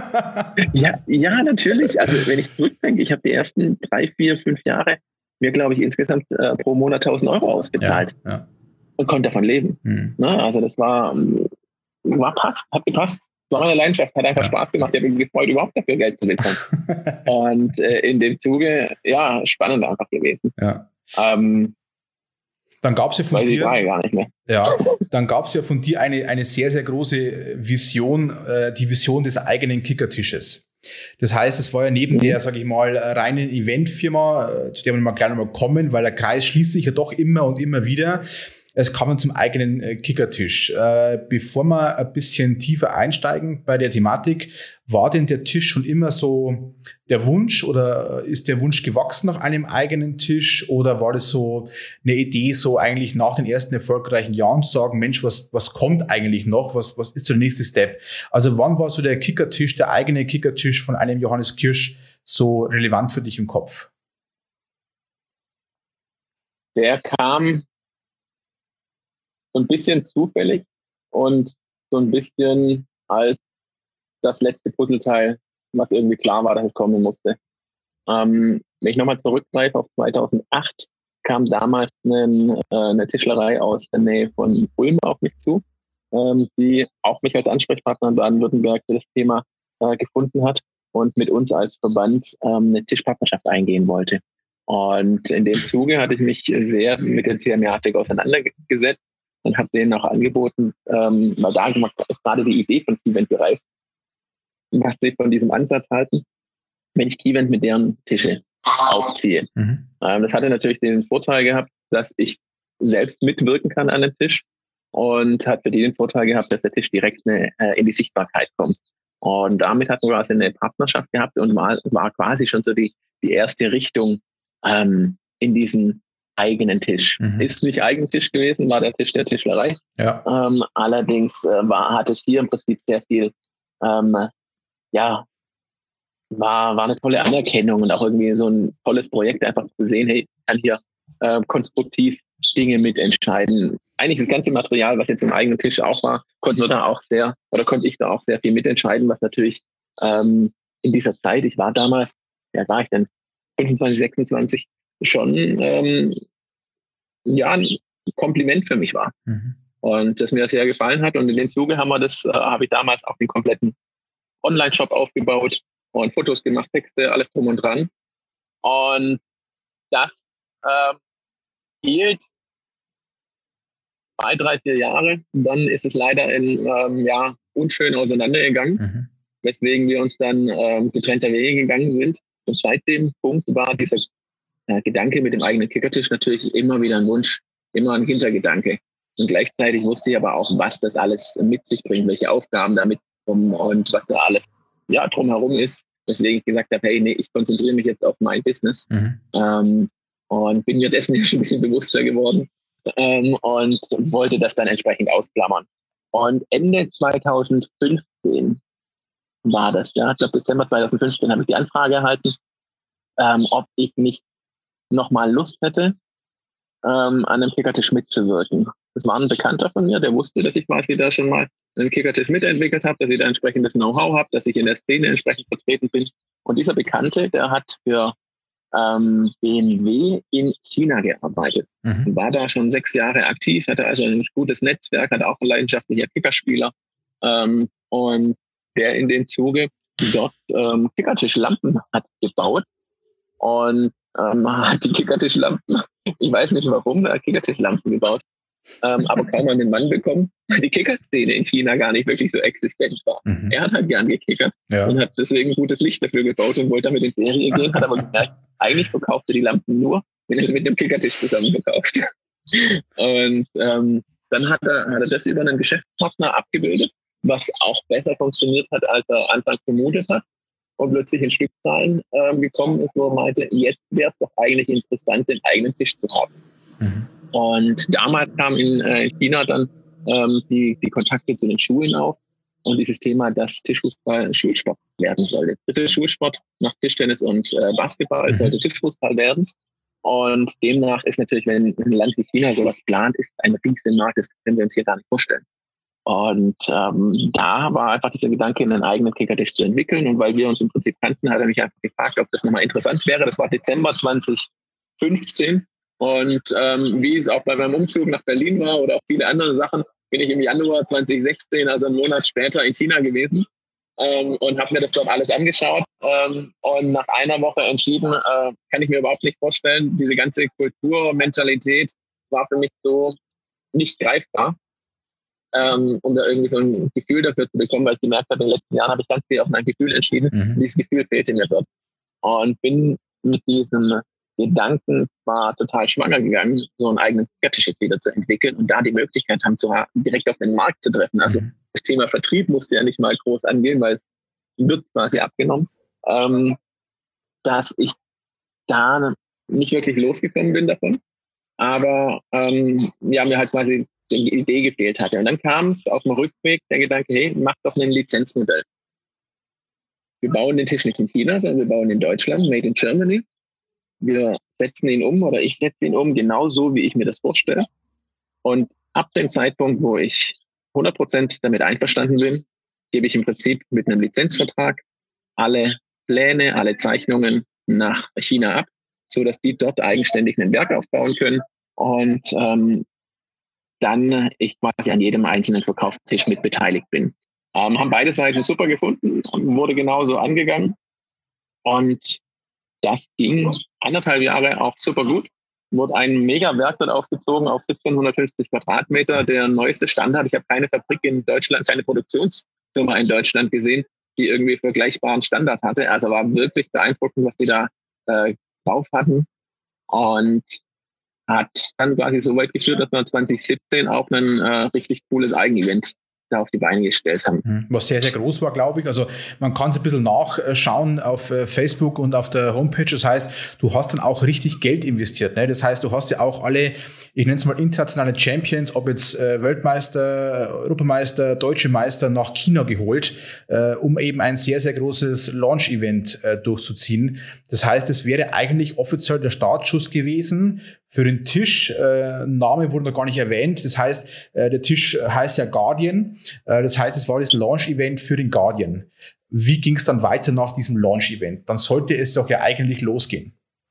Ja, natürlich. Also wenn ich zurückdenke, ich habe die ersten 3, 4, 5 Jahre mir, glaube ich, insgesamt pro Monat 1.000 Euro ausbezahlt und konnte davon leben. Na, also das hat gepasst. War meine Leidenschaft, hat einfach Spaß gemacht. Ich habe mich gefreut, überhaupt dafür Geld zu bekommen. Und in dem Zuge, spannend einfach gewesen. Ja. Dann gab es ja von dir, gar nicht mehr. Dann gab es ja von dir eine sehr, sehr große Vision, die Vision des eigenen Kickertisches. Das heißt, es war ja neben der, sage ich mal, reinen Eventfirma, zu der wir mal gleich nochmal kommen, weil der Kreis schließt sich ja doch immer und immer wieder. Es kam dann zum eigenen Kickertisch. Bevor wir ein bisschen tiefer einsteigen bei der Thematik, war denn der Tisch schon immer so der Wunsch oder ist der Wunsch gewachsen nach einem eigenen Tisch oder war das so eine Idee, so eigentlich nach den ersten erfolgreichen Jahren zu sagen, Mensch, was kommt eigentlich noch? Was ist so der nächste Step? Also wann war so der Kickertisch, der eigene Kickertisch von einem Johannes Kirsch so relevant für dich im Kopf? Der kam so ein bisschen zufällig und so ein bisschen als das letzte Puzzleteil, was irgendwie klar war, dass es kommen musste. Wenn ich nochmal zurückgreife auf 2008, kam damals eine Tischlerei aus der Nähe von Ulm auf mich zu, die auch mich als Ansprechpartner in Baden-Württemberg für das Thema gefunden hat und mit uns als Verband eine Tischpartnerschaft eingehen wollte. Und in dem Zuge hatte ich mich sehr mit der Thematik auseinandergesetzt und habe denen auch angeboten, weil da ist gerade die Idee von Keyvent gereift, was sie von diesem Ansatz halten, wenn ich Keyvent mit deren Tische aufziehe. Das hatte natürlich den Vorteil gehabt, dass ich selbst mitwirken kann an dem Tisch und hat für die den Vorteil gehabt, dass der Tisch direkt in die Sichtbarkeit kommt. Und damit hatten wir also eine Partnerschaft gehabt und war quasi schon so die erste Richtung in diesen eigenen Tisch. Ist nicht eigen Tisch gewesen, war der Tisch der Tischlerei. Allerdings hat es hier im Prinzip sehr viel, war eine tolle Anerkennung und auch irgendwie so ein tolles Projekt, einfach zu sehen, hey, ich kann hier konstruktiv Dinge mitentscheiden. Eigentlich das ganze Material, was jetzt im eigenen Tisch auch war, konnte ich da auch sehr viel mitentscheiden, was natürlich in dieser Zeit, ich war damals, war ich denn 25, 26, schon ein Kompliment für mich war. Und das mir sehr gefallen hat. Und in dem Zuge habe ich damals auch den kompletten Online-Shop aufgebaut und Fotos gemacht, Texte, alles drum und dran. Und das hielt 2, 3, 4 Jahre. Dann ist es leider unschön auseinandergegangen, weswegen wir uns dann getrennter Wege gegangen sind. Und seit dem Punkt war dieser Gedanke mit dem eigenen Kickertisch natürlich immer wieder ein Wunsch, immer ein Hintergedanke. Und gleichzeitig wusste ich aber auch, was das alles mit sich bringt, welche Aufgaben damit kommen und was da alles drumherum ist. Weswegen ich gesagt habe, hey, nee, ich konzentriere mich jetzt auf mein Business. Und bin mir dessen schon ein bisschen bewusster geworden und wollte das dann entsprechend ausklammern. Und Ende 2015 war das, ich glaube Dezember 2015 habe ich die Anfrage erhalten ob ich nicht nochmal Lust hätte, an einem Kickertisch mitzuwirken. Das war ein Bekannter von mir, der wusste, dass ich quasi da schon mal einen Kickertisch mitentwickelt habe, dass ich da entsprechendes Know-how habe, dass ich in der Szene entsprechend vertreten bin. Und dieser Bekannte, der hat für BMW in China gearbeitet. Und war da schon 6 Jahre aktiv, hatte also ein gutes Netzwerk, hatte auch ein leidenschaftlicher Kickerspieler. Und der in dem Zuge dort Kickertischlampen hat gebaut und hat die Kickertischlampen, ich weiß nicht warum, er hat Kickertischlampen gebaut, aber kaum an den Mann bekommen, weil die Kickerszene in China gar nicht wirklich so existent war. Er hat halt gern gekickert und hat deswegen gutes Licht dafür gebaut und wollte damit in Serie gehen, hat aber gemerkt, eigentlich verkaufte die Lampen nur, wenn er sie mit einem Kickertisch zusammen verkauft. Und dann hat er das über einen Geschäftspartner abgebildet, was auch besser funktioniert hat, als er anfangs vermutet hat. Und plötzlich in Stückzahlen gekommen ist, wo er meinte, jetzt wäre es doch eigentlich interessant, den eigenen Tisch zu haben. Und damals kam in China dann die Kontakte zu den Schulen auf und dieses Thema, dass Tischfußball Schulsport werden sollte. Dritte Schulsport nach Tischtennis und Basketball sollte Tischfußball werden. Und demnach ist natürlich, wenn ein Land wie China sowas plant, ist ein riesiger Markt, das können wir uns hier gar nicht vorstellen. Und da war einfach dieser Gedanke, einen eigenen Kickertisch zu entwickeln. Und weil wir uns im Prinzip kannten, hat er mich einfach gefragt, ob das nochmal interessant wäre. Das war Dezember 2015. Und wie es auch bei meinem Umzug nach Berlin war oder auch viele andere Sachen, bin ich im Januar 2016, also einen Monat später, in China gewesen und habe mir das dort alles angeschaut. Und nach einer Woche entschieden, kann ich mir überhaupt nicht vorstellen, diese ganze Kulturmentalität war für mich so nicht greifbar. Um da irgendwie so ein Gefühl dafür zu bekommen, weil ich gemerkt habe, in den letzten Jahren habe ich ganz viel auf mein Gefühl entschieden. Dieses Gefühl fehlte mir dort. Und bin mit diesem Gedanken war total schwanger gegangen, so einen eigenen Kickertisch jetzt wieder zu entwickeln und da die Möglichkeit haben, direkt auf den Markt zu treffen. Also das Thema Vertrieb musste ja nicht mal groß angehen, weil es wird quasi abgenommen, dass ich da nicht wirklich losgekommen bin davon, aber mir halt quasi die Idee gefehlt hatte. Und dann kam es auf dem Rückweg der Gedanke, hey, mach doch ein Lizenzmodell. Wir bauen den Tisch nicht in China, sondern wir bauen in Deutschland, made in Germany. Wir setzen ihn um oder ich setze ihn um, genauso wie ich mir das vorstelle. Und ab dem Zeitpunkt, wo ich 100% damit einverstanden bin, gebe ich im Prinzip mit einem Lizenzvertrag alle Pläne, alle Zeichnungen nach China ab, sodass die dort eigenständig ein Werk aufbauen können und dann ich quasi an jedem einzelnen Verkaufstisch mit beteiligt bin. Haben beide Seiten super gefunden und wurde genauso angegangen. Und das ging 1,5 Jahre auch super gut. Wurde ein Mega-Werk dort aufgezogen auf 1750 Quadratmeter, der neueste Standard. Ich habe keine Fabrik in Deutschland, keine Produktionsfirma in Deutschland gesehen, die irgendwie vergleichbaren Standard hatte. Also war wirklich beeindruckend, was die da drauf hatten. Und hat dann quasi so weit geführt, dass wir 2017 auch ein richtig cooles Eigenevent da auf die Beine gestellt haben. Was sehr, sehr groß war, glaube ich. Also man kann es ein bisschen nachschauen auf Facebook und auf der Homepage. Das heißt, du hast dann auch richtig Geld investiert. Ne? Das heißt, du hast ja auch alle, ich nenne es mal internationale Champions, ob jetzt Weltmeister, Europameister, Deutsche Meister nach China geholt, um eben ein sehr, sehr großes Launch-Event durchzuziehen. Das heißt, es wäre eigentlich offiziell der Startschuss gewesen für den Tisch. Name wurde noch gar nicht erwähnt. Das heißt, der Tisch heißt ja Guardian. Das heißt, es war das Launch-Event für den Guardian. Wie ging es dann weiter nach diesem Launch-Event? Dann sollte es doch ja eigentlich losgehen.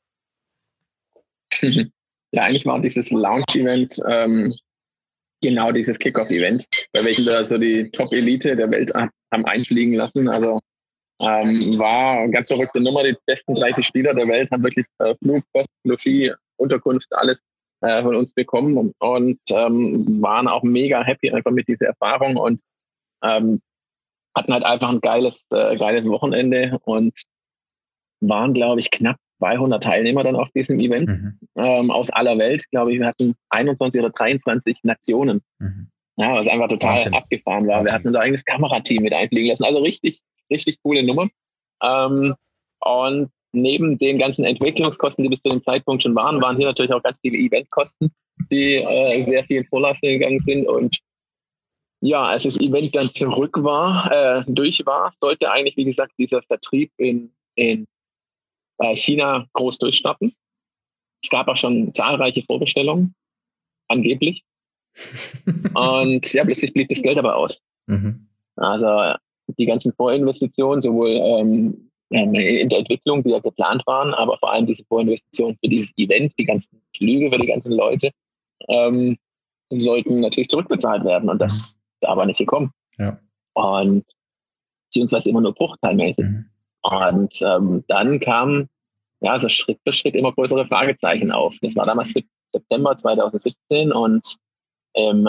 Ja, eigentlich war dieses Launch-Event genau dieses Kick-Off-Event, bei welchem wir so die Top-Elite der Welt haben einfliegen lassen. Also war eine ganz verrückte Nummer. Die besten 30 Spieler der Welt haben wirklich Flug, Post, Logis, Unterkunft, alles von uns bekommen und waren auch mega happy einfach mit dieser Erfahrung und hatten halt einfach ein geiles Wochenende und waren, glaube ich, knapp 200 Teilnehmer dann auf diesem Event aus aller Welt. Glaube ich, wir hatten 21 oder 23 Nationen. Ja, was einfach total Wahnsinn. Abgefahren war. Wahnsinn. Wir hatten unser eigenes Kamerateam mit einfliegen lassen. Also richtig, richtig coole Nummer. Und neben den ganzen Entwicklungskosten, die bis zu dem Zeitpunkt schon waren hier natürlich auch ganz viele Eventkosten, die sehr viel in Vorlauf gegangen sind. Und ja, als das Event dann durch war, sollte eigentlich, wie gesagt, dieser Vertrieb in China groß durchstarten. Es gab auch schon zahlreiche Vorbestellungen, angeblich. Und ja, plötzlich blieb das Geld aber aus. Also die ganzen Vorinvestitionen, sowohl in der Entwicklung, die ja geplant waren, aber vor allem diese Vorinvestitionen für dieses Event, die ganzen Flüge für die ganzen Leute, sollten natürlich zurückbezahlt werden. Und das ist aber nicht gekommen. Ja. Und beziehungsweise immer nur bruchteilmäßig. Und dann kamen so Schritt für Schritt immer größere Fragezeichen auf. Das war damals September 2017 und im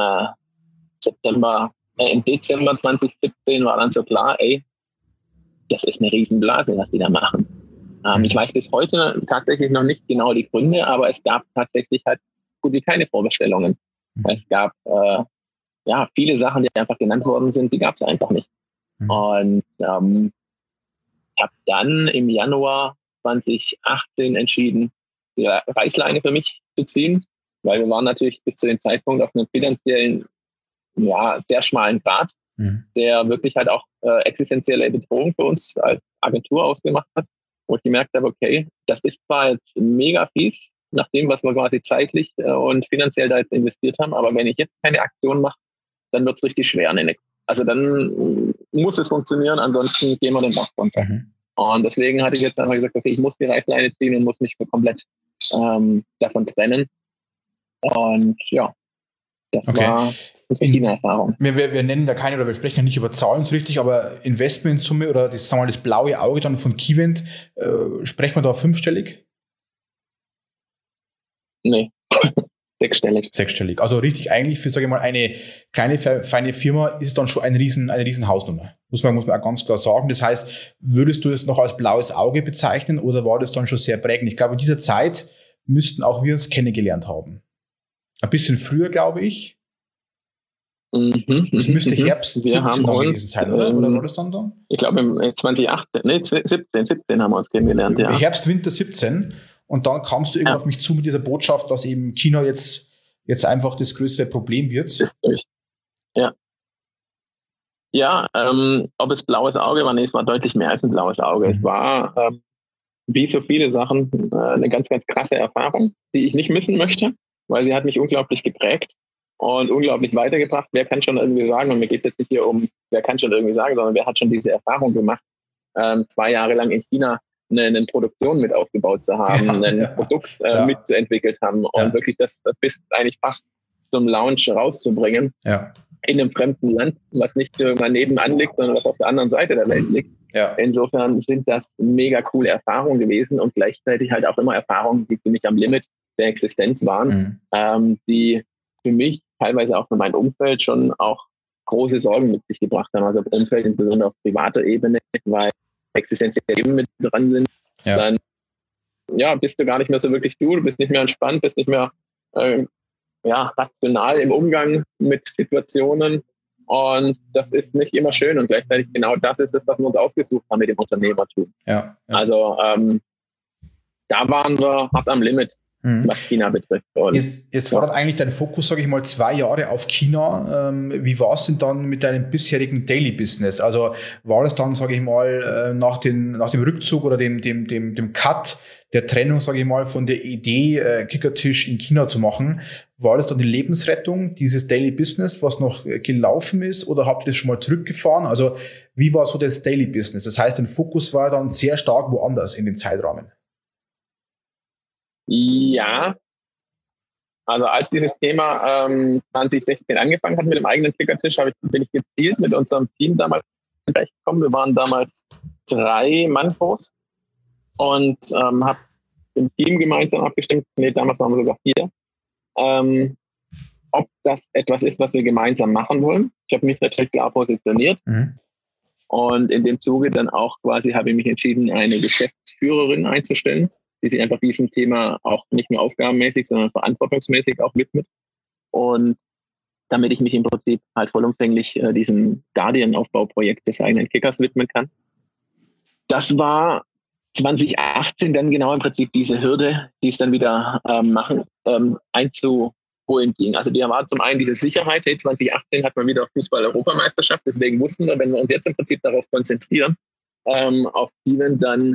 Dezember 2017 war dann so klar, das ist eine Riesenblase, was die da machen. Ich weiß bis heute tatsächlich noch nicht genau die Gründe, aber es gab tatsächlich halt gut wie keine Vorbestellungen. Es gab viele Sachen, die einfach genannt worden sind, die gab es einfach nicht. Und ich habe dann im Januar 2018 entschieden, die Reißleine für mich zu ziehen, weil wir waren natürlich bis zu dem Zeitpunkt auf einem finanziellen, sehr schmalen Grad, der wirklich halt auch existenzielle Bedrohung für uns als Agentur ausgemacht hat, wo ich gemerkt habe, okay, das ist zwar jetzt mega fies, nach dem, was wir quasi zeitlich und finanziell da jetzt investiert haben, aber wenn ich jetzt keine Aktion mache, dann wird es richtig schwer. Also dann muss es funktionieren, ansonsten gehen wir den Bach runter. Und deswegen hatte ich jetzt einfach gesagt, okay, ich muss die Reißleine ziehen und muss mich komplett davon trennen. Und ja, das war unsere China-Erfahrung. Wir nennen da keine, oder wir sprechen ja nicht über Zahlen so richtig, aber Investmentsumme oder das blaue Auge dann von Keyvent, sprechen wir da fünfstellig? Nee, sechsstellig. Sechsstellig. Also richtig, eigentlich für, sage ich mal, eine kleine, feine Firma ist es dann schon eine riesen Hausnummer. Muss man auch ganz klar sagen. Das heißt, würdest du es noch als blaues Auge bezeichnen oder war das dann schon sehr prägend? Ich glaube, in dieser Zeit müssten auch wir uns kennengelernt haben. Ein bisschen früher, glaube ich. Das müsste Herbst 17 gewesen sein, oder? Oder war das dann da? Ich glaube, im 17 haben wir uns kennengelernt, ja. Herbst, Winter 17. Und dann kamst du irgendwann auf mich zu mit dieser Botschaft, dass eben China jetzt einfach das größere Problem wird. Ja, ob es blaues Auge war, es war deutlich mehr als ein blaues Auge. Es war, wie so viele Sachen, eine ganz, ganz krasse Erfahrung, die ich nicht missen möchte, weil sie hat mich unglaublich geprägt und unglaublich weitergebracht. Wer kann schon irgendwie sagen, und mir geht es jetzt nicht hier um, wer kann schon irgendwie sagen, sondern wer hat schon diese Erfahrung gemacht, 2 Jahre lang in China eine Produktion mit aufgebaut zu haben, ein Produkt mitzuentwickelt haben und wirklich das bis eigentlich fast zum Launch rauszubringen in einem fremden Land, was nicht mal nebenan liegt, sondern was auf der anderen Seite der Welt liegt. Insofern sind das mega coole Erfahrungen gewesen und gleichzeitig halt auch immer Erfahrungen, die für mich am Limit der Existenz waren, die für mich, teilweise auch für mein Umfeld schon auch große Sorgen mit sich gebracht haben. Also Umfeld insbesondere auf privater Ebene, weil existenzielle Themen mit dran sind, dann bist du gar nicht mehr so wirklich du bist nicht mehr entspannt, bist nicht mehr rational im Umgang mit Situationen und das ist nicht immer schön und gleichzeitig genau das ist es, was wir uns ausgesucht haben mit dem Unternehmertum. Also da waren wir hart am Limit, was China betrifft. Und jetzt war dann eigentlich dein Fokus, sage ich mal, 2 Jahre auf China. Wie war es denn dann mit deinem bisherigen Daily Business? Also war das dann, sage ich mal, nach dem Rückzug oder dem Cut der Trennung, sage ich mal, von der Idee, Kickertisch in China zu machen, war das dann die Lebensrettung, dieses Daily Business, was noch gelaufen ist, oder habt ihr das schon mal zurückgefahren? Also wie war so das Daily Business? Das heißt, dein Fokus war dann sehr stark woanders in den Zeitrahmen. Ja, also als dieses Thema 2016 angefangen hat mit dem eigenen Kickertisch, bin ich gezielt mit unserem Team damals gekommen. Wir waren damals 3 Mann groß und habe im Team gemeinsam abgestimmt, damals waren wir sogar 4, ob das etwas ist, was wir gemeinsam machen wollen. Ich habe mich natürlich klar positioniert und in dem Zuge dann auch quasi habe ich mich entschieden, eine Geschäftsführerin einzustellen, die sich einfach diesem Thema auch nicht nur aufgabenmäßig, sondern verantwortungsmäßig auch widmet. Und damit ich mich im Prinzip halt vollumfänglich diesem Guardian-Aufbauprojekt des eigenen Kickers widmen kann. Das war 2018 dann genau im Prinzip diese Hürde, die es dann wieder einzuholen ging. Also die war zum einen diese Sicherheit, 2018 hat man wieder Fußball-Europameisterschaft, deswegen wussten wir, wenn wir uns jetzt im Prinzip darauf konzentrieren, auf Keyvent, dann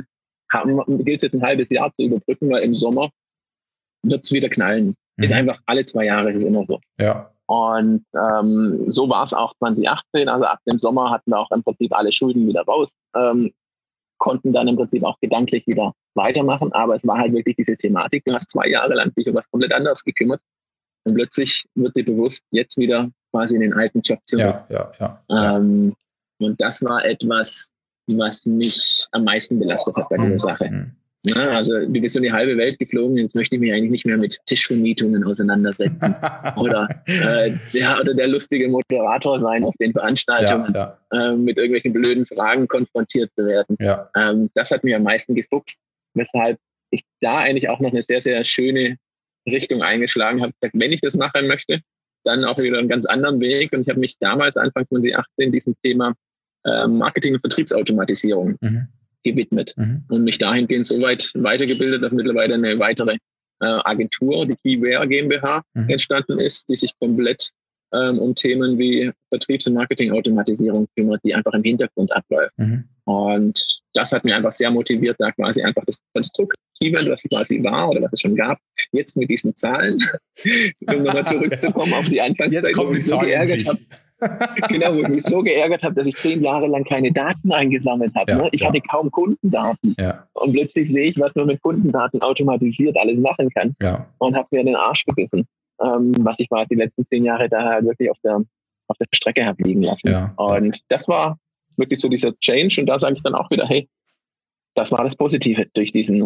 gilt es jetzt ein halbes Jahr zu überbrücken, weil im Sommer wird es wieder knallen. Ist einfach alle 2 Jahre, ist es immer so. Ja. Und so war es auch 2018. Also ab dem Sommer hatten wir auch im Prinzip alle Schulden wieder raus, konnten dann im Prinzip auch gedanklich wieder weitermachen. Aber es war halt wirklich diese Thematik, du hast 2 Jahre lang dich um was komplett anderes gekümmert. Und plötzlich wird dir bewusst, jetzt wieder quasi in den alten Job zurück. Ja. Und das war etwas, was mich am meisten belastet hat bei dieser Sache. Ja, also du bist so in die halbe Welt geflogen, jetzt möchte ich mich eigentlich nicht mehr mit Tischvermietungen auseinandersetzen oder der lustige Moderator sein auf den Veranstaltungen, mit irgendwelchen blöden Fragen konfrontiert zu werden. Ja. Das hat mir am meisten gefuchst, weshalb ich da eigentlich auch noch eine sehr, sehr schöne Richtung eingeschlagen habe. Gesagt, wenn ich das machen möchte, dann auch wieder einen ganz anderen Weg. Und ich habe mich damals, Anfang 2018, diesem Thema Marketing- und Vertriebsautomatisierung gewidmet und mich dahingehend so weit weitergebildet, dass mittlerweile eine weitere Agentur, die Keyware GmbH, entstanden ist, die sich komplett um Themen wie Vertriebs- und Marketing-Automatisierung kümmert, die einfach im Hintergrund abläuft. Und das hat mir einfach sehr motiviert, da quasi einfach das Konstrukt Keyword, was es quasi war oder was es schon gab, jetzt mit diesen Zahlen, um nochmal zurückzukommen auf die Anfangszeit, wo ich mich so geärgert habe. Genau, wo ich mich so geärgert habe, dass ich 10 Jahre lang keine Daten eingesammelt habe. Ich hatte kaum Kundendaten. Und plötzlich sehe ich, was man mit Kundendaten automatisiert alles machen kann. Und habe mir den Arsch gebissen, was ich quasi die letzten 10 Jahre da wirklich auf der Strecke habe liegen lassen. Und das war wirklich so dieser Change. Und da sage ich dann auch wieder, hey, das war das Positive durch diesen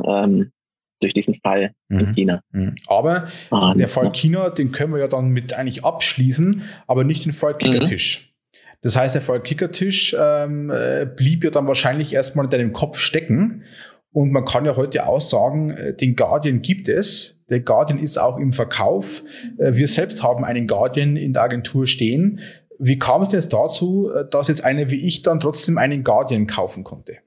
Fall in China. Aber der Fall China, den können wir ja dann mit eigentlich abschließen, aber nicht den Fall Kickertisch. Das heißt, der Fall Kickertisch blieb ja dann wahrscheinlich erstmal in deinem Kopf stecken. Und man kann ja heute auch sagen, den Guardian gibt es. Der Guardian ist auch im Verkauf. Wir selbst haben einen Guardian in der Agentur stehen. Wie kam es denn jetzt dazu, dass jetzt einer wie ich dann trotzdem einen Guardian kaufen konnte?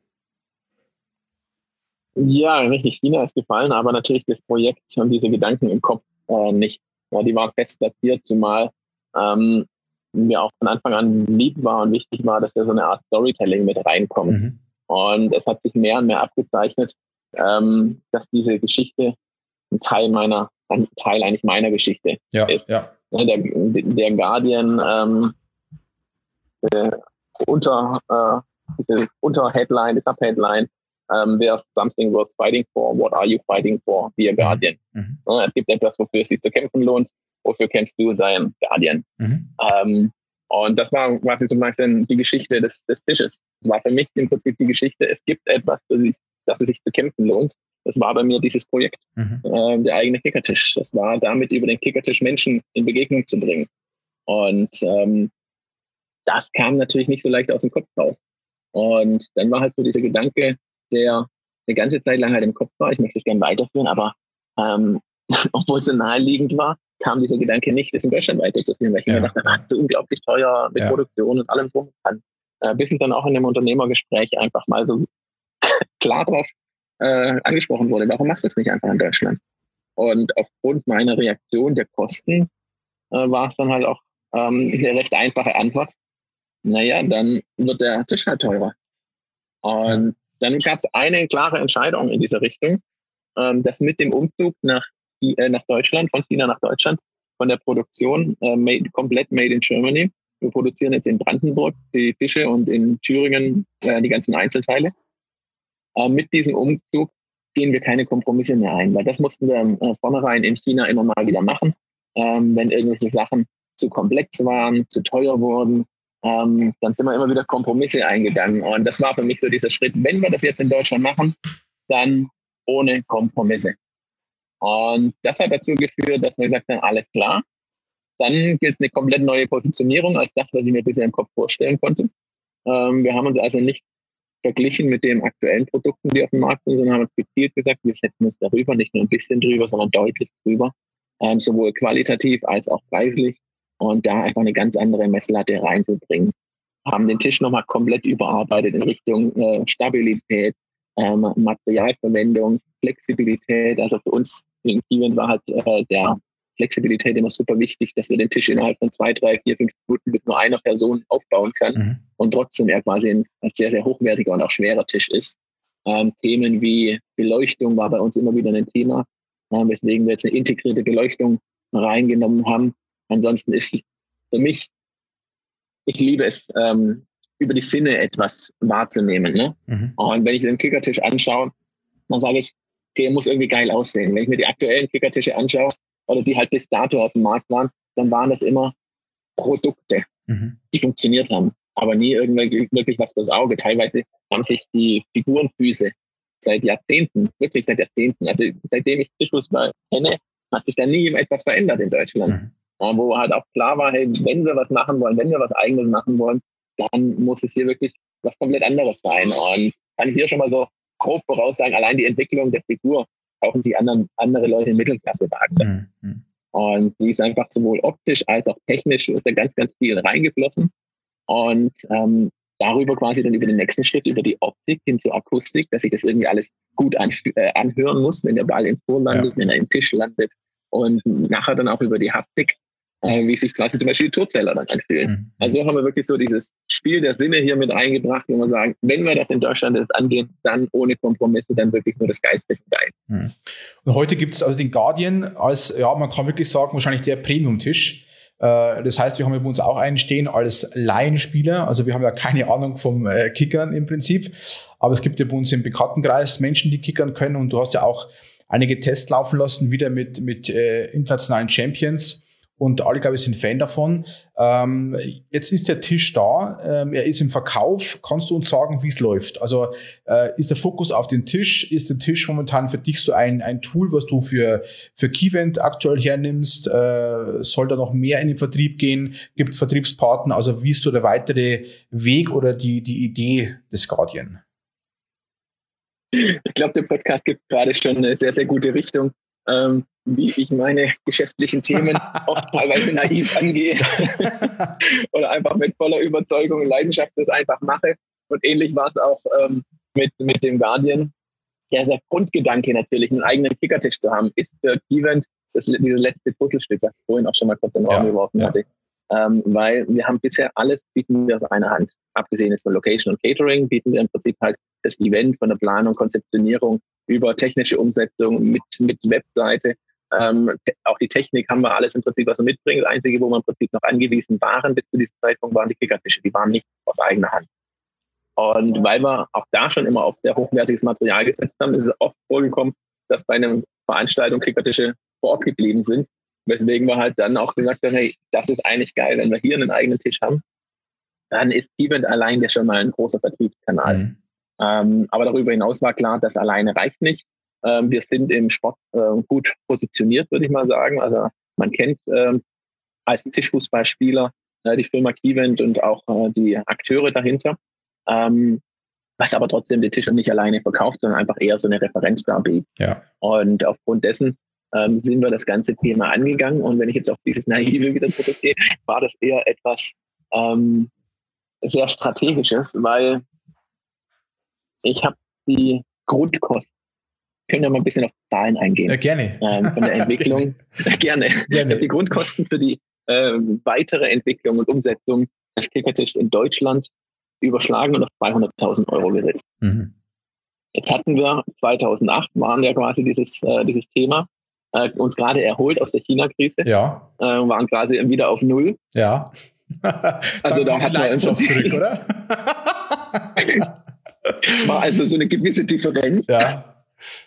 Ja, richtig. China ist gefallen, aber natürlich das Projekt und diese Gedanken im Kopf nicht. Ja, die waren fest platziert, zumal mir auch von Anfang an lieb war und wichtig war, dass da so eine Art Storytelling mit reinkommt. Und es hat sich mehr und mehr abgezeichnet, dass diese Geschichte ein Teil eigentlich meiner Geschichte ist. Ja. Der Guardian diese Unterheadline, die Subheadline, there's something worth fighting for. What are you fighting for? Be a Guardian. Es gibt etwas, wofür es sich zu kämpfen lohnt. Wofür kämpfst du? Sei ein Guardian. Und das war quasi zum Beispiel die Geschichte des Tisches. Das war für mich im Prinzip die Geschichte, es gibt etwas, dass es sich zu kämpfen lohnt. Das war bei mir dieses Projekt, der eigene Kickertisch. Das war damit, über den Kickertisch Menschen in Begegnung zu bringen. Und das kam natürlich nicht so leicht aus dem Kopf raus. Und dann war halt so dieser Gedanke, der eine ganze Zeit lang halt im Kopf war, ich möchte es gerne weiterführen, aber obwohl es so naheliegend war, kam dieser Gedanke nicht, das in Deutschland weiterzuführen, weil ich mir dachte, so unglaublich teuer mit Produktion und allem drum und dran. Bis ich dann auch in einem Unternehmergespräch einfach mal so klar drauf angesprochen wurde, warum machst du das nicht einfach in Deutschland? Und aufgrund meiner Reaktion der Kosten war es dann halt auch eine recht einfache Antwort. Naja, dann wird der Tisch halt teurer. Und dann gab es eine klare Entscheidung in dieser Richtung, dass mit dem Umzug nach Deutschland, von China nach Deutschland, von der Produktion komplett made in Germany. Wir produzieren jetzt in Brandenburg die Tische und in Thüringen die ganzen Einzelteile. Mit diesem Umzug gehen wir keine Kompromisse mehr ein, weil das mussten wir vornherein in China immer mal wieder machen, wenn irgendwelche Sachen zu komplex waren, zu teuer wurden. Dann sind wir immer wieder Kompromisse eingegangen. Und das war für mich so dieser Schritt, wenn wir das jetzt in Deutschland machen, dann ohne Kompromisse. Und das hat dazu geführt, dass wir gesagt haben, alles klar, dann gilt es eine komplett neue Positionierung als das, was ich mir bisher im Kopf vorstellen konnte. Wir haben uns also nicht verglichen mit den aktuellen Produkten, die auf dem Markt sind, sondern haben uns gezielt gesagt, wir setzen uns darüber, nicht nur ein bisschen drüber, sondern deutlich drüber, sowohl qualitativ als auch preislich. Und da einfach eine ganz andere Messlatte reinzubringen. Haben den Tisch nochmal komplett überarbeitet in Richtung Stabilität, Materialverwendung, Flexibilität. Also für uns in Keywind war halt der Flexibilität immer super wichtig, dass wir den Tisch innerhalb von 2, 3, 4, 5 Minuten mit nur einer Person aufbauen kann und trotzdem er quasi ein sehr, sehr hochwertiger und auch schwerer Tisch ist. Themen wie Beleuchtung war bei uns immer wieder ein Thema, weswegen wir jetzt eine integrierte Beleuchtung reingenommen haben. Ansonsten ist für mich, ich liebe es, über die Sinne etwas wahrzunehmen. Ne? Und wenn ich den Kickertisch anschaue, dann sage ich, okay, er muss irgendwie geil aussehen. Wenn ich mir die aktuellen Kickertische anschaue oder die halt bis dato auf dem Markt waren, dann waren das immer Produkte, die funktioniert haben, aber nie irgendwie wirklich was fürs Auge. Teilweise haben sich die Figurenfüße seit Jahrzehnten, wirklich seit Jahrzehnten, also seitdem ich Tischfußball kenne, hat sich da nie etwas verändert in Deutschland. Wo halt auch klar war, hey, wenn wir was machen wollen, wenn wir was Eigenes machen wollen, dann muss es hier wirklich was komplett anderes sein. Und kann hier schon mal so grob voraussagen, allein die Entwicklung der Figur kaufen sich andere Leute in Mittelklassewagen. Und die ist einfach sowohl optisch als auch technisch, ist da ganz, ganz viel reingeflossen. Und darüber quasi dann über den nächsten Schritt, über die Optik hin zur Akustik, dass sich das irgendwie alles gut anhören muss, wenn der Ball im Tor landet, wenn er im Tisch landet. Und nachher dann auch über die Haptik, wie sich quasi zum Beispiel die Torzähler dann anfühlen. Also haben wir wirklich so dieses Spiel der Sinne hier mit eingebracht, wo wir sagen, wenn wir das in Deutschland jetzt angehen, dann ohne Kompromisse, dann wirklich nur das Geistliche geil. Und heute gibt es also den Guardian als, ja, man kann wirklich sagen, wahrscheinlich der Premium-Tisch. Das heißt, wir haben ja bei uns auch einen stehen als Laienspieler. Also wir haben ja keine Ahnung vom Kickern im Prinzip. Aber es gibt ja bei uns im Bekanntenkreis Menschen, die kickern können. Und du hast ja auch einige Tests laufen lassen, wieder mit internationalen Champions. Und alle, glaube ich, sind Fan davon. Jetzt ist der Tisch da, er ist im Verkauf. Kannst du uns sagen, wie es läuft? Also ist der Fokus auf den Tisch? Ist der Tisch momentan für dich so ein Tool, was du für Keyvent aktuell hernimmst? Soll da noch mehr in den Vertrieb gehen? Gibt es Vertriebspartner? Also wie ist so der weitere Weg oder die Idee des Guardian? Ich glaube, der Podcast gibt gerade schon eine sehr, sehr gute Richtung, wie ich meine geschäftlichen Themen oft teilweise naiv angehe oder einfach mit voller Überzeugung und Leidenschaft das einfach mache. Und ähnlich war es auch mit dem Guardian. Ja, der Grundgedanke natürlich, einen eigenen Kickertisch zu haben, ist für Keyvent dieses letzte Puzzlestück, das ich vorhin auch schon mal kurz in den Raum geworfen hatte. Weil wir haben bisher alles, bieten wir aus einer Hand. Abgesehen jetzt von Location und Catering, bieten wir im Prinzip halt das Event von der Planung, Konzeptionierung über technische Umsetzung mit Webseite. Auch die Technik haben wir alles im Prinzip, was wir mitbringen. Das Einzige, wo wir im Prinzip noch angewiesen waren bis zu diesem Zeitpunkt, waren die Kickertische. Die waren nicht aus eigener Hand. Und weil wir auch da schon immer auf sehr hochwertiges Material gesetzt haben, ist es oft vorgekommen, dass bei einer Veranstaltung Kickertische vor Ort geblieben sind. Weswegen wir halt dann auch gesagt haben, hey, das ist eigentlich geil, wenn wir hier einen eigenen Tisch haben, dann ist Keyvent allein ja schon mal ein großer Vertriebskanal. Aber darüber hinaus war klar, das alleine reicht nicht. Wir sind im Sport gut positioniert, würde ich mal sagen. Also man kennt als Tischfußballspieler die Firma Keyvent und auch die Akteure dahinter, was aber trotzdem den Tisch nicht alleine verkauft, sondern einfach eher so eine Referenz darbietet. Ja. Und aufgrund dessen sind wir das ganze Thema angegangen. Und wenn ich jetzt auf dieses Naive wieder zurückgehe, war das eher etwas sehr Strategisches, weil ich habe die Grundkosten, können wir mal ein bisschen auf Zahlen eingehen. Gerne. Von der Entwicklung. Gerne. Die Grundkosten für die weitere Entwicklung und Umsetzung des Kickertischs in Deutschland überschlagen und auf 200.000 € gesetzt. Jetzt hatten wir 2008, waren ja quasi dieses Thema, uns gerade erholt aus der China-Krise. Ja. Waren quasi wieder auf Null. Ja. Also da hatten wir schon zurück, oder? War also so eine gewisse Differenz. Ja.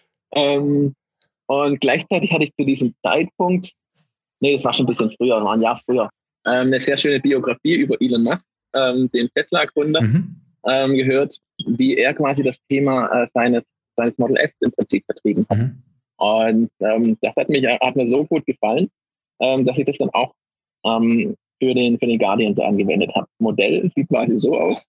Und gleichzeitig hatte ich zu diesem Zeitpunkt, das war schon ein bisschen früher, war ein Jahr früher, eine sehr schöne Biografie über Elon Musk, den Tesla-Gründer, gehört, wie er quasi das Thema seines Model S im Prinzip vertrieben hat. Und das hat mir so gut gefallen, dass ich das dann auch für den Guardian so angewendet habe. Modell sieht quasi so aus.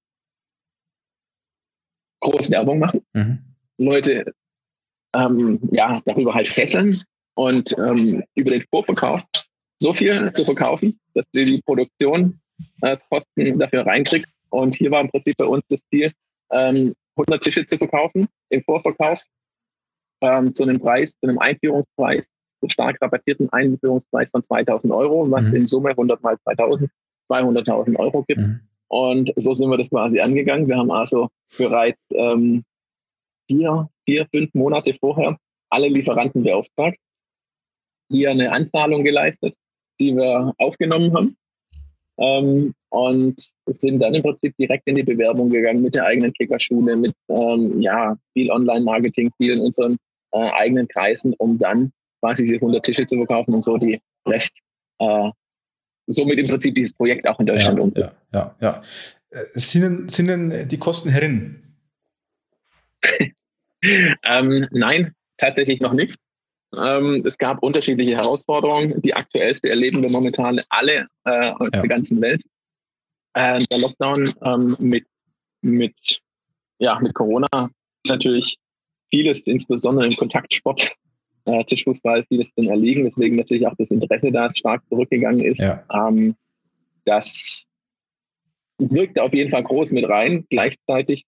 Groß Werbung machen. Leute darüber halt fesseln und über den Vorverkauf so viel zu verkaufen, dass du die Produktionskosten dafür reinkriegst. Und hier war im Prinzip bei uns das Ziel, 100 Tische zu verkaufen im Vorverkauf zu einem Einführungspreis, so stark rabattierten Einführungspreis von 2.000 €, was in Summe 100 mal 2.000, 200.000 € gibt. Und so sind wir das quasi angegangen. Wir haben also bereits 5 Monate vorher alle Lieferanten beauftragt, hier eine Anzahlung geleistet, die wir aufgenommen haben. Und sind dann im Prinzip direkt in die Bewerbung gegangen mit der eigenen Kickerschule, mit viel Online-Marketing, viel in unseren eigenen Kreisen, um dann quasi diese 100 Tische zu verkaufen und so die Rest, somit im Prinzip dieses Projekt auch in Deutschland umzusetzen. Ja. Sind denn die Kosten herin? Nein, tatsächlich noch nicht. Es gab unterschiedliche Herausforderungen. Die aktuellste erleben wir momentan alle auf der ganzen Welt. Der Lockdown mit Corona natürlich vieles, insbesondere im Kontaktsport, Tischfußball, vieles zum Erliegen. Deswegen natürlich auch das Interesse da stark zurückgegangen ist. Ja. Das wirkt auf jeden Fall groß mit rein. Gleichzeitig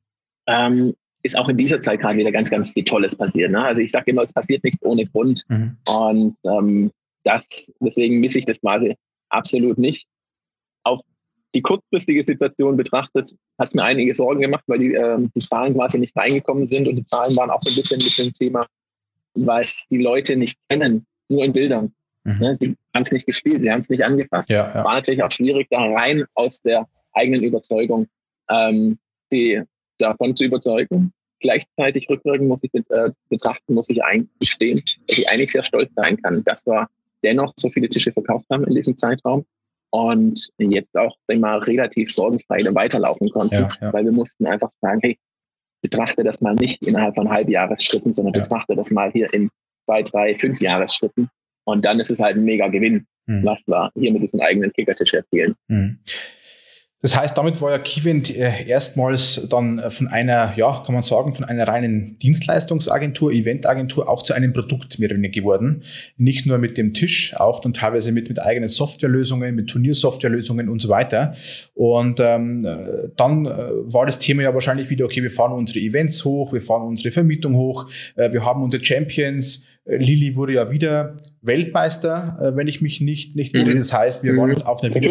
ist auch in dieser Zeit gerade wieder ganz, ganz viel Tolles passiert. Ne? Also ich sage immer, es passiert nichts ohne Grund. Und deswegen misse ich das quasi absolut nicht. Auf die kurzfristige Situation betrachtet, hat es mir einige Sorgen gemacht, weil die Zahlen quasi nicht reingekommen sind. Und die Zahlen waren auch so ein bisschen mit dem Thema, was die Leute nicht kennen, nur in Bildern. Ne? Sie haben es nicht gespielt, sie haben es nicht angefasst. Ja. War natürlich auch schwierig, da rein aus der eigenen Überzeugung die davon zu überzeugen. Gleichzeitig rückwirkend muss ich betrachten, muss ich eingestehen, dass ich eigentlich sehr stolz sein kann, dass wir dennoch so viele Tische verkauft haben in diesem Zeitraum und jetzt auch mal relativ sorgenfrei weiterlaufen konnten, weil wir mussten einfach sagen, hey, betrachte das mal nicht innerhalb von Halbjahresschritten, sondern betrachte das mal hier in 2, 3, 5 Jahresschritten und dann ist es halt ein mega Gewinn, was wir hier mit diesem eigenen Kickertisch erzielen. Das heißt, damit war ja Keyvent erstmals dann von einer, kann man sagen, von einer reinen Dienstleistungsagentur, Eventagentur auch zu einem Produkt mehr oder weniger geworden. Nicht nur mit dem Tisch, auch dann teilweise mit eigenen Softwarelösungen, mit Turniersoftwarelösungen und so weiter. Und dann war das Thema ja wahrscheinlich wieder, okay, wir fahren unsere Events hoch, wir fahren unsere Vermietung hoch, wir haben unsere Champions. Lilly wurde ja wieder Weltmeister, wenn ich mich nicht irre. Das heißt, wir waren jetzt auch wieder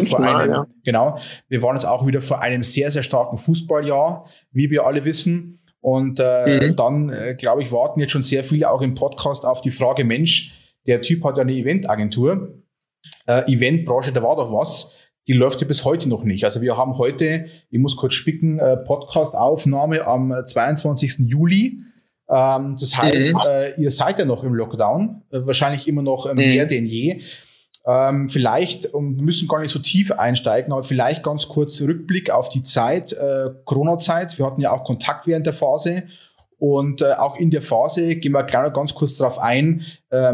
wir waren jetzt auch wieder vor einem sehr, sehr starken Fußballjahr, wie wir alle wissen. Und dann, glaube ich, warten jetzt schon sehr viele auch im Podcast auf die Frage, Mensch, der Typ hat ja eine Eventagentur. Eventbranche, da war doch was. Die läuft ja bis heute noch nicht. Also wir haben heute, ich muss kurz spicken, Podcast-Aufnahme am 22. Juli. Das heißt, ihr seid ja noch im Lockdown, wahrscheinlich immer noch mehr denn je. Vielleicht, wir müssen gar nicht so tief einsteigen, aber vielleicht ganz kurz Rückblick auf die Zeit, Corona-Zeit. Wir hatten ja auch Kontakt während der Phase und auch in der Phase, gehen wir gleich noch ganz kurz darauf ein,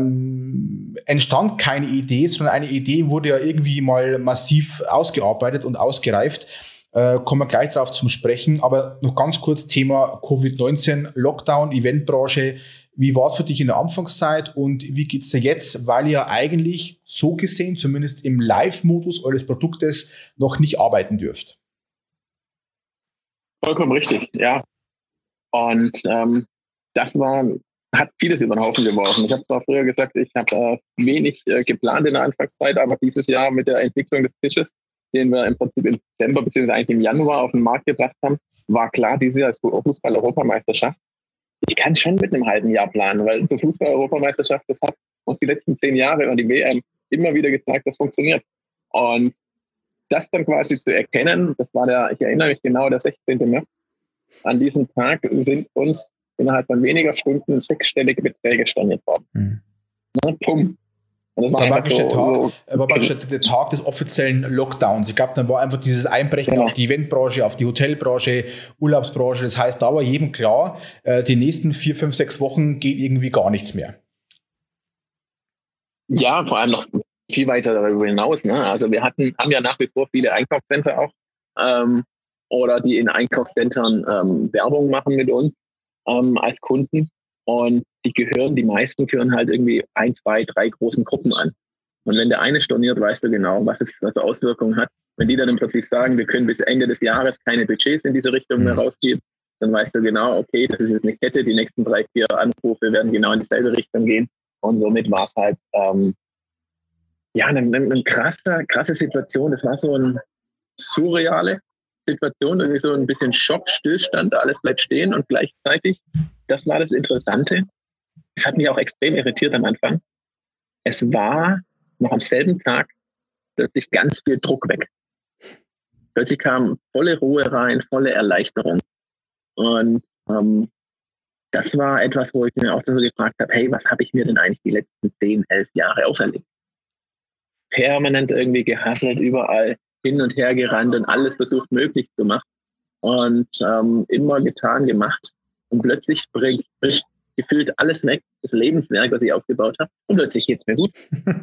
entstand keine Idee, sondern eine Idee wurde ja irgendwie mal massiv ausgearbeitet und ausgereift. Kommen wir gleich darauf zum Sprechen, aber noch ganz kurz Thema Covid-19, Lockdown, Eventbranche. Wie war es für dich in der Anfangszeit und wie geht's dir jetzt, weil ihr eigentlich so gesehen, zumindest im Live-Modus eures Produktes, noch nicht arbeiten dürft? Vollkommen richtig, ja. Und das hat vieles über den Haufen geworfen. Ich habe zwar früher gesagt, ich habe wenig geplant in der Anfangszeit, aber dieses Jahr mit der Entwicklung des Tisches, den wir im Prinzip im Dezember bzw. eigentlich im Januar auf den Markt gebracht haben, war klar, dieses Jahr ist Fußball-Europameisterschaft. Ich kann schon mit einem halben Jahr planen, weil zur Fußball-Europameisterschaft, das hat uns die letzten 10 Jahre und die WM immer wieder gezeigt, das funktioniert. Und das dann quasi zu erkennen, das war ich erinnere mich genau, der 16. März. An diesem Tag sind uns innerhalb von weniger Stunden 6-stellige Beträge storniert worden. Pum. War praktisch der Tag des offiziellen Lockdowns. Ich glaube, dann war einfach dieses Einbrechen auf die Eventbranche, auf die Hotelbranche, Urlaubsbranche. Das heißt, da war jedem klar, die nächsten 4, 5, 6 Wochen geht irgendwie gar nichts mehr. Ja, vor allem noch viel weiter darüber hinaus. Ne? Also wir haben ja nach wie vor viele Einkaufscenter auch oder die in Einkaufscentern Werbung machen mit uns als Kunden. Und die meisten gehören halt irgendwie 1, 2, 3 großen Gruppen an. Und wenn der eine storniert, weißt du genau, was es für Auswirkungen hat. Wenn die dann im Prinzip sagen, wir können bis Ende des Jahres keine Budgets in diese Richtung mehr rausgeben, dann weißt du genau, okay, das ist jetzt eine Kette, die nächsten 3, 4 Anrufe werden genau in dieselbe Richtung gehen. Und somit war es halt eine krasse Situation. Das war so ein surreale Situation, irgendwie so ein bisschen Schock, Stillstand, alles bleibt stehen und gleichzeitig, das war das Interessante. Es hat mich auch extrem irritiert am Anfang. Es war noch am selben Tag plötzlich ganz viel Druck weg. Plötzlich kam volle Ruhe rein, volle Erleichterung. Und das war etwas, wo ich mir auch so gefragt habe, hey, was habe ich mir denn eigentlich die letzten 10, 11 Jahre auferlegt? Permanent irgendwie gehasselt, überall hin und her gerannt und alles versucht möglich zu machen. Und immer getan, gemacht. Und plötzlich bricht gefühlt alles weg, das Lebenswerk, was ich aufgebaut habe. Und plötzlich geht es mir gut.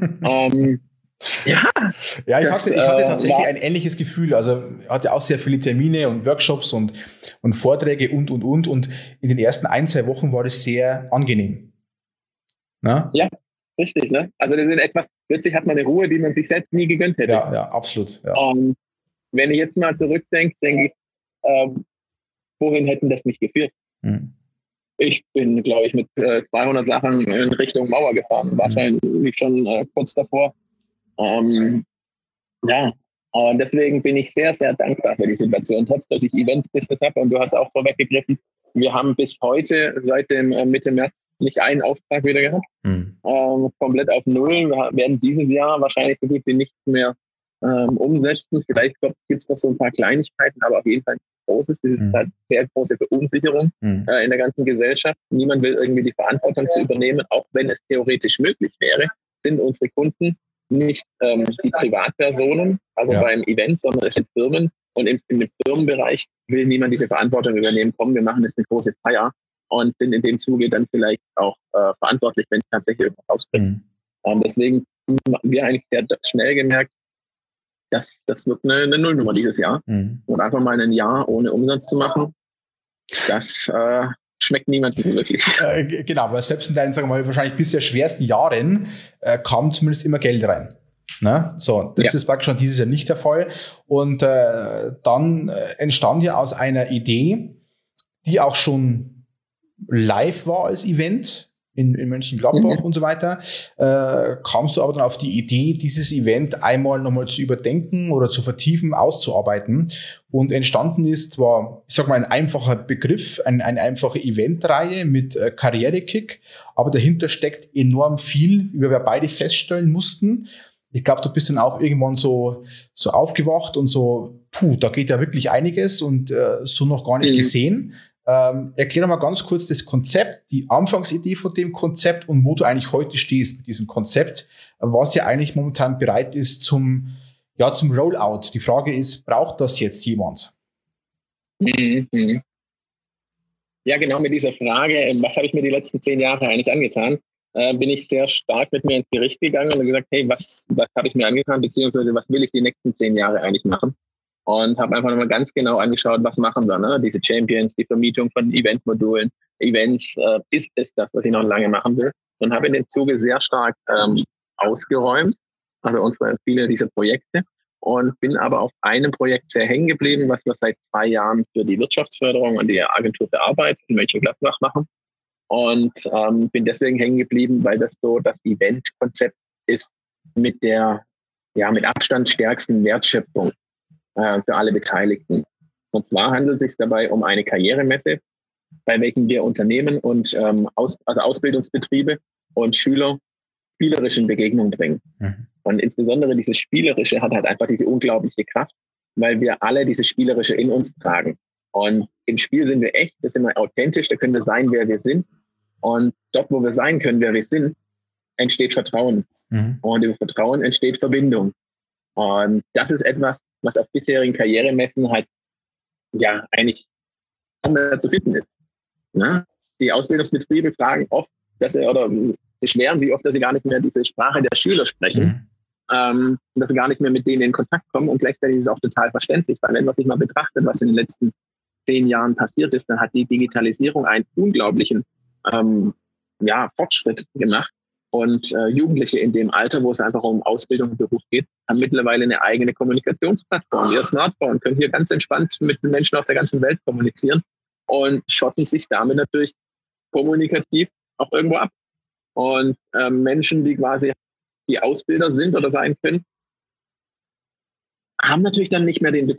Ja, ich hatte tatsächlich ein ähnliches Gefühl. Also ich hatte auch sehr viele Termine und Workshops und Vorträge und. Und in den ersten 1-2 Wochen war das sehr angenehm. Na? Ja, richtig. Ne? Also das ist etwas, plötzlich hat man eine Ruhe, die man sich selbst nie gegönnt hätte. Ja, absolut. Ja. Wenn ich jetzt mal zurückdenke, denke ich, wohin hätten das mich geführt? Ich bin, glaube ich, mit 200 Sachen in Richtung Mauer gefahren. Wahrscheinlich schon kurz davor. Und deswegen bin ich sehr, sehr dankbar für die Situation, trotz dass ich Event-Business habe. Und du hast auch vorweggegriffen, wir haben bis heute, seit dem Mitte März, nicht einen Auftrag wieder gehabt. Komplett auf Null. Wir werden dieses Jahr wahrscheinlich so gut wie nichts mehr umsetzen. Vielleicht gibt es noch so ein paar Kleinigkeiten, aber auf jeden Fall nichts Großes. Das ist halt sehr große Verunsicherung in der ganzen Gesellschaft. Niemand will irgendwie die Verantwortung zu übernehmen, auch wenn es theoretisch möglich wäre, sind unsere Kunden nicht die Privatpersonen, beim Event, sondern es sind Firmen. Und im Firmenbereich will niemand diese Verantwortung übernehmen. Komm, wir machen jetzt eine große Feier und sind in dem Zuge dann vielleicht auch verantwortlich, wenn tatsächlich irgendwas ausbricht. Deswegen haben wir eigentlich sehr schnell gemerkt, das wird eine Nullnummer dieses Jahr. Und einfach mal ein Jahr ohne Umsatz zu machen, das schmeckt niemandem so wirklich. Genau, weil selbst in deinen, sagen wir mal, wahrscheinlich bisher schwersten Jahren kam zumindest immer Geld rein. Ne? So, das ist praktisch schon dieses Jahr nicht der Fall. Und dann entstand ja aus einer Idee, die auch schon live war als Event in Mönchengladbach und so weiter, kamst du aber dann auf die Idee, dieses Event einmal nochmal zu überdenken oder zu vertiefen, auszuarbeiten. Und entstanden ist, war, ich sag mal, ein einfacher Begriff, eine einfache Eventreihe mit Karrierekick, aber dahinter steckt enorm viel, wie wir beide feststellen mussten. Ich glaube, du bist dann auch irgendwann so aufgewacht und so, da geht ja wirklich einiges und so noch gar nicht gesehen. Erklär mal ganz kurz das Konzept, die Anfangsidee von dem Konzept und wo du eigentlich heute stehst mit diesem Konzept, was ja eigentlich momentan bereit ist zum Rollout. Die Frage ist, braucht das jetzt jemand? Ja, genau mit dieser Frage, was habe ich mir die letzten 10 Jahre eigentlich angetan, bin ich sehr stark mit mir ins Gericht gegangen und gesagt, hey, was habe ich mir angetan, beziehungsweise was will ich die nächsten 10 Jahre eigentlich machen? Und habe einfach nochmal ganz genau angeschaut, was machen wir, ne? Diese Champions, die Vermietung von Eventmodulen, Events, ist es das, was ich noch lange machen will? Und habe in dem Zuge sehr stark ausgeräumt, also viele dieser Projekte, und bin aber auf einem Projekt sehr hängen geblieben, was wir seit 2 Jahren für die Wirtschaftsförderung und die Agentur für Arbeit in Mönchengladbach machen. Und bin deswegen hängen geblieben, weil das so das Eventkonzept ist mit Abstand stärksten Wertschöpfung für alle Beteiligten. Und zwar handelt es sich dabei um eine Karrieremesse, bei welchen wir Unternehmen und Ausbildungsbetriebe und Schüler spielerischen Begegnungen bringen. Und insbesondere dieses Spielerische hat halt einfach diese unglaubliche Kraft, weil wir alle dieses Spielerische in uns tragen. Und im Spiel sind wir echt, das sind wir authentisch, da können wir sein, wer wir sind. Und dort, wo wir sein können, wer wir sind, entsteht Vertrauen. Und über Vertrauen entsteht Verbindung. Und das ist etwas, was auf bisherigen Karrieremessen halt eigentlich anders zu finden ist. Na? Die Ausbildungsbetriebe fragen oft, beschweren sie oft, dass sie gar nicht mehr diese Sprache der Schüler sprechen, dass sie gar nicht mehr mit denen in Kontakt kommen. Und gleichzeitig ist es auch total verständlich, weil wenn man sich mal betrachtet, was in den letzten 10 Jahren passiert ist, dann hat die Digitalisierung einen unglaublichen Fortschritt gemacht. Und Jugendliche in dem Alter, wo es einfach um Ausbildung und Beruf geht, haben mittlerweile eine eigene Kommunikationsplattform. Ihr Smartphone können hier ganz entspannt mit den Menschen aus der ganzen Welt kommunizieren und schotten sich damit natürlich kommunikativ auch irgendwo ab. Und Menschen, die quasi die Ausbilder sind oder sein können, haben natürlich dann nicht mehr den Bezug.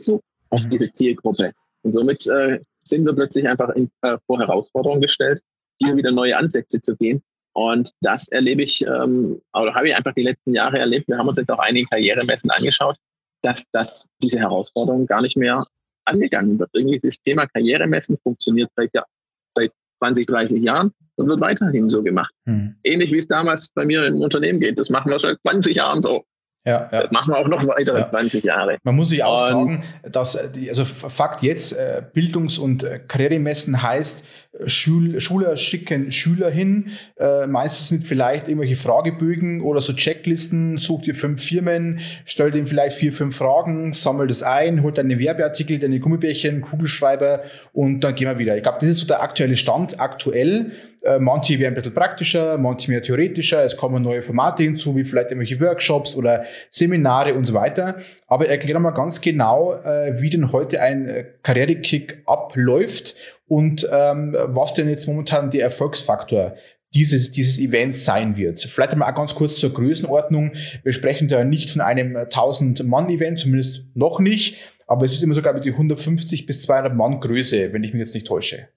auf diese Zielgruppe. Und somit sind wir plötzlich einfach vor Herausforderungen gestellt, hier wieder neue Ansätze zu gehen. Und das erlebe ich, oder habe ich einfach die letzten Jahre erlebt. Wir haben uns jetzt auch einige Karrieremessen angeschaut, dass diese Herausforderung gar nicht mehr angegangen wird. Irgendwie das Thema Karrieremessen funktioniert seit 20, 30 Jahren und wird weiterhin so gemacht. Ähnlich wie es damals bei mir im Unternehmen geht. Das machen wir seit 20 Jahren so. Ja. Das machen wir auch noch weitere 20 Jahre. Man muss sich auch sagen, dass also Fakt jetzt, Bildungs- und Karrieremessen heißt, Schüler schicken Schüler hin, meistens mit vielleicht irgendwelche Fragebögen oder so Checklisten, such dir 5 Firmen, stell denen vielleicht 4, 5 Fragen, sammel das ein, hol deine Werbeartikel, deine Gummibärchen, Kugelschreiber und dann gehen wir wieder. Ich glaube, das ist so der aktuelle Stand, aktuell. Manche werden ein bisschen praktischer, manche mehr theoretischer, es kommen neue Formate hinzu, wie vielleicht irgendwelche Workshops oder Seminare und so weiter. Aber erklär mal ganz genau, wie denn heute ein Karrierekick abläuft und was denn jetzt momentan der Erfolgsfaktor dieses Events sein wird. Vielleicht einmal auch ganz kurz zur Größenordnung. Wir sprechen da nicht von einem 1000-Mann-Event, zumindest noch nicht, aber es ist immer sogar mit die 150 bis 200 Mann Größe, wenn ich mich jetzt nicht täusche.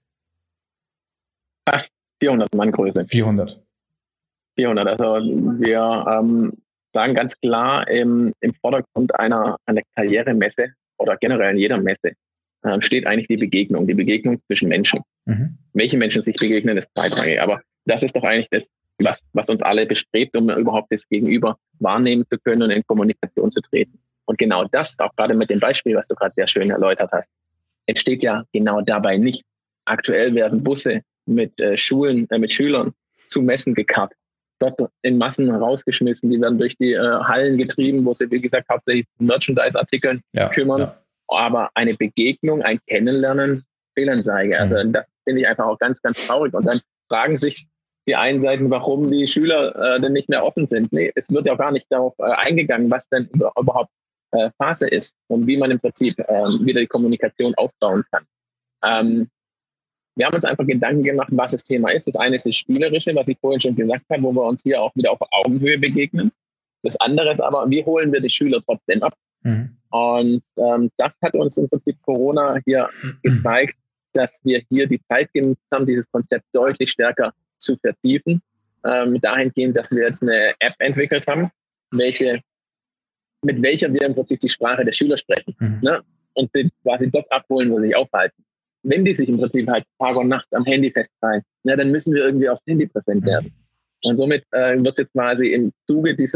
Fast 400 Mann Größe. 400. Also wir sagen ganz klar, im Vordergrund einer Karrieremesse oder generell in jeder Messe steht eigentlich die Begegnung zwischen Menschen. Welche Menschen sich begegnen, ist zweitrangig. Aber das ist doch eigentlich das, was uns alle bestrebt, um überhaupt das Gegenüber wahrnehmen zu können und in Kommunikation zu treten. Und genau das, auch gerade mit dem Beispiel, was du gerade sehr schön erläutert hast, entsteht ja genau dabei nicht. Aktuell werden Busse mit Schülern zu Messen gekarrt, dort in Massen rausgeschmissen, die werden durch die Hallen getrieben, wo sie, wie gesagt, hauptsächlich Merchandise-Artikeln kümmern. Ja. Aber eine Begegnung, ein Kennenlernen, Fehlanzeige. Also das finde ich einfach auch ganz, ganz traurig. Und dann fragen sich die einen Seiten, warum die Schüler denn nicht mehr offen sind. Nee, es wird ja gar nicht darauf eingegangen, was denn überhaupt Phase ist und wie man im Prinzip wieder die Kommunikation aufbauen kann. Wir haben uns einfach Gedanken gemacht, was das Thema ist. Das eine ist das Spielerische, was ich vorhin schon gesagt habe, wo wir uns hier auch wieder auf Augenhöhe begegnen. Das andere ist aber, wie holen wir die Schüler trotzdem ab? Und das hat uns im Prinzip Corona hier gezeigt, dass wir hier die Zeit genutzt haben, dieses Konzept deutlich stärker zu vertiefen. Dahingehend, dass wir jetzt eine App entwickelt haben, mit welcher wir im Prinzip die Sprache der Schüler sprechen, ne? Und sie quasi dort abholen, wo sie sich aufhalten. Wenn die sich im Prinzip halt Tag und Nacht am Handy festhalten, na, dann müssen wir irgendwie aufs Handy präsent werden. Und somit wird es jetzt quasi im Zuge dieses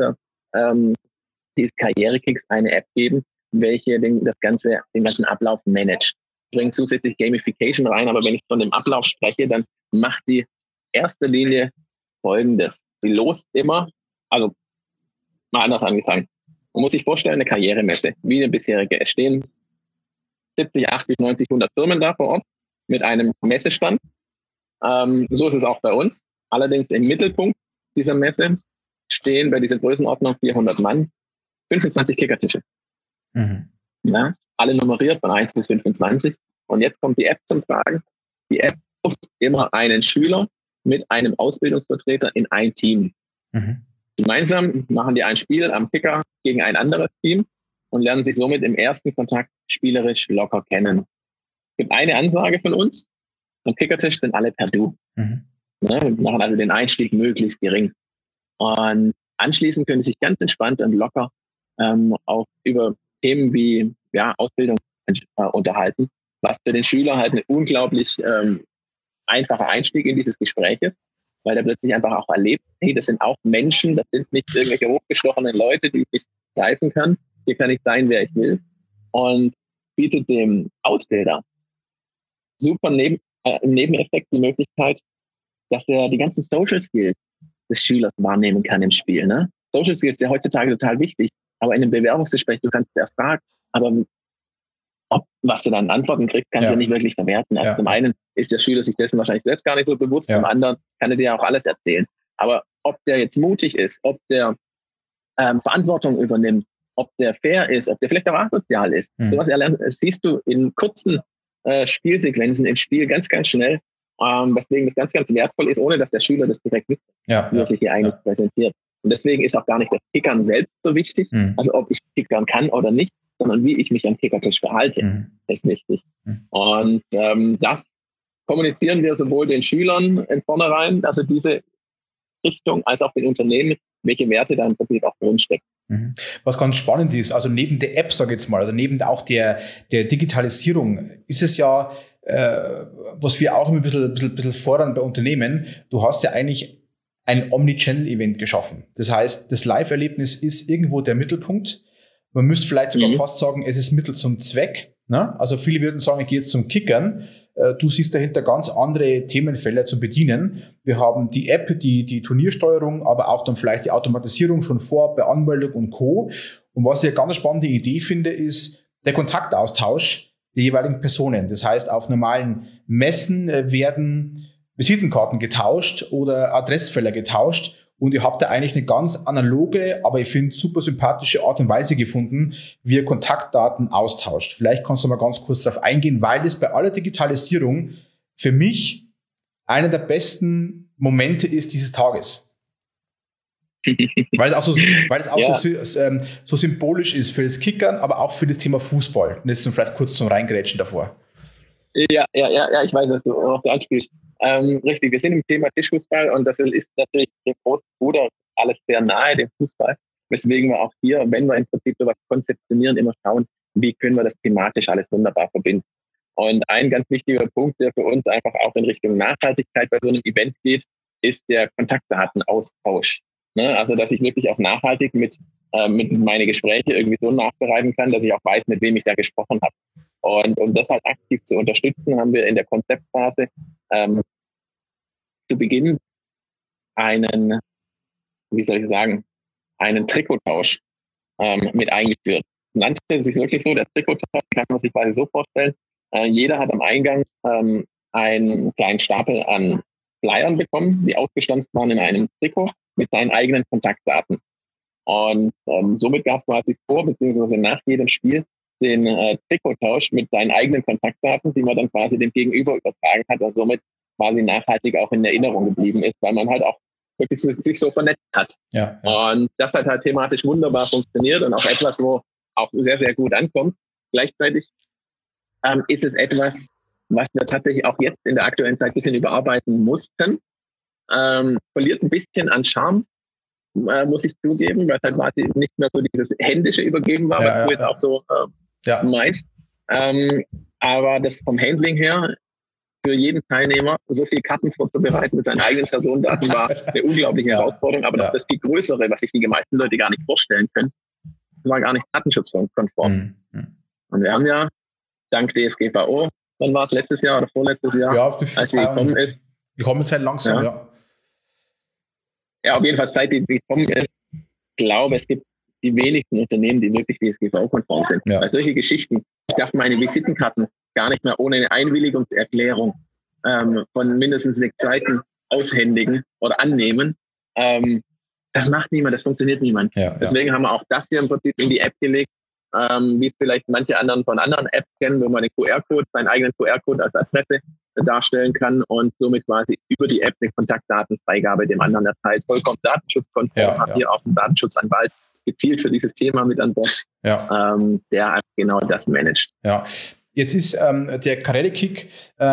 Karrierekicks eine App geben, welche den ganzen Ablauf managt. Bringt zusätzlich Gamification rein, aber wenn ich von dem Ablauf spreche, dann macht die erste Linie Folgendes. Sie lost immer, also mal anders angefangen. Man muss sich vorstellen, eine Karrieremesse, wie eine bisherige. Es stehen 70, 80, 90, 100 Firmen da vor Ort mit einem Messestand. So ist es auch bei uns. Allerdings im Mittelpunkt dieser Messe stehen bei dieser Größenordnung 400 Mann 25 Kickertische. Ja, alle nummeriert von 1 bis 25. Und jetzt kommt die App zum Tragen. Die App muss immer einen Schüler mit einem Ausbildungsvertreter in ein Team. Gemeinsam machen die ein Spiel am Kicker gegen ein anderes Team und lernen sich somit im ersten Kontakt spielerisch locker kennen. Es gibt eine Ansage von uns. Am Kickertisch sind alle per Du. Ne, wir machen also den Einstieg möglichst gering. Und anschließend können sie sich ganz entspannt und locker auch über Themen wie Ausbildung unterhalten, was für den Schüler halt ein unglaublich einfacher Einstieg in dieses Gespräch ist, weil der plötzlich einfach auch erlebt, hey, das sind auch Menschen, das sind nicht irgendwelche hochgestochenen Leute, die ich nicht greifen kann. Hier kann ich sein, wer ich will. Und bietet dem Ausbilder super im Nebeneffekt die Möglichkeit, dass er die ganzen Social Skills des Schülers wahrnehmen kann im Spiel. Ne? Social Skills ist ja heutzutage total wichtig, aber in einem Bewerbungsgespräch, du kannst ja fragen, aber was du dann Antworten kriegst, kannst du ja nicht wirklich verwerten. Also zum einen ist der Schüler sich dessen wahrscheinlich selbst gar nicht so bewusst, zum anderen kann er dir auch alles erzählen. Aber ob der jetzt mutig ist, ob der Verantwortung übernimmt, ob der fair ist, ob der vielleicht auch asozial ist, sowas siehst du in kurzen Spielsequenzen im Spiel ganz, ganz schnell, weswegen das ganz, ganz wertvoll ist, ohne dass der Schüler das direkt mitkriegt, wie er sich hier eigentlich präsentiert. Und deswegen ist auch gar nicht das Kickern selbst so wichtig, also ob ich kickern kann oder nicht, sondern wie ich mich am Kickertisch verhalte, ist wichtig. Und das kommunizieren wir sowohl den Schülern in vornherein, also diese Richtung, als auch den Unternehmen, welche Werte da im Prinzip auch drinstecken. Was ganz spannend ist, also neben der App, sage ich jetzt mal, also neben auch der Digitalisierung, ist es ja, was wir auch immer ein bisschen fordern bei Unternehmen, du hast ja eigentlich ein Omnichannel-Event geschaffen. Das heißt, das Live-Erlebnis ist irgendwo der Mittelpunkt. Man müsste vielleicht sogar fast sagen, es ist Mittel zum Zweck. Ne? Also viele würden sagen, ich gehe jetzt zum Kickern. Du siehst dahinter ganz andere Themenfelder zu bedienen. Wir haben die App, die Turniersteuerung, aber auch dann vielleicht die Automatisierung schon vor, bei Anmeldung und Co. Und was ich eine ganz spannende Idee finde, ist der Kontaktaustausch der jeweiligen Personen. Das heißt, auf normalen Messen werden Visitenkarten getauscht oder Adressfelder getauscht. Und ihr habt da eigentlich eine ganz analoge, aber ich finde super sympathische Art und Weise gefunden, wie ihr Kontaktdaten austauscht. Vielleicht kannst du mal ganz kurz darauf eingehen, weil es bei aller Digitalisierung für mich einer der besten Momente ist dieses Tages. Weil es auch so symbolisch ist für das Kickern, aber auch für das Thema Fußball. Und jetzt vielleicht kurz zum Reingrätschen davor. Ja, ich weiß, dass du auch da anspielst. Richtig, wir sind im Thema Tischfußball und das ist natürlich der große Bruder alles sehr nahe dem Fußball, weswegen wir auch hier, wenn wir im Prinzip sowas konzeptionieren, immer schauen, wie können wir das thematisch alles wunderbar verbinden. Und ein ganz wichtiger Punkt, der für uns einfach auch in Richtung Nachhaltigkeit bei so einem Event geht, ist der Kontaktdatenaustausch. Ne? Also, dass ich wirklich auch nachhaltig mit meine Gespräche irgendwie so nachbereiten kann, dass ich auch weiß, mit wem ich da gesprochen habe. Und um das halt aktiv zu unterstützen, haben wir in der Konzeptphase zu Beginn einen Trikottausch mit eingeführt. Nannte sich wirklich so, der Trikottausch kann man sich quasi so vorstellen. Jeder hat am Eingang einen kleinen Stapel an Flyern bekommen, die ausgestanzt waren in einem Trikot mit seinen eigenen Kontaktdaten. Und somit gab es quasi beziehungsweise nach jedem Spiel den Trikottausch mit seinen eigenen Kontaktdaten, die man dann quasi dem Gegenüber übertragen hat und somit quasi nachhaltig auch in Erinnerung geblieben ist, weil man halt auch wirklich sich so vernetzt hat. Ja. Und das hat halt thematisch wunderbar funktioniert und auch etwas, wo auch sehr, sehr gut ankommt. Gleichzeitig ist es etwas, was wir tatsächlich auch jetzt in der aktuellen Zeit ein bisschen überarbeiten mussten. Verliert ein bisschen an Charme, muss ich zugeben, weil es halt quasi nicht mehr so dieses händische Übergeben war, was du jetzt auch so meist. Aber das vom Handling her, für jeden Teilnehmer so viel Karten vorzubereiten mit seinen eigenen Personendaten war eine unglaubliche Herausforderung. Aber das viel Größere, was sich die meisten Leute gar nicht vorstellen können, das war gar nicht datenschutzkonform. Und wir haben ja dank DSGVO, wann war es, letztes Jahr oder vorletztes Jahr, als die gekommen ist. Die kommen jetzt halt langsam, Ja, auf jeden Fall, seit die gekommen ist, glaube es gibt die wenigsten Unternehmen, die wirklich DSGVO-konform sind. Ja. Weil solche Geschichten, ich darf meine Visitenkarten gar nicht mehr ohne eine Einwilligungserklärung von mindestens 6 Seiten aushändigen oder annehmen. Das macht niemand, das funktioniert niemand. Deswegen haben wir auch das hier im Prinzip in die App gelegt, wie es vielleicht manche anderen von anderen Apps kennen, wo man den QR-Code, seinen eigenen QR-Code als Adresse darstellen kann und somit quasi über die App eine Kontaktdatenfreigabe dem anderen erteilt. Vollkommen datenschutzkonform, haben hier auch einen Datenschutzanwalt gezielt für dieses Thema mit an Bord, der einfach genau das managt. Ja. Jetzt ist der Karrierekick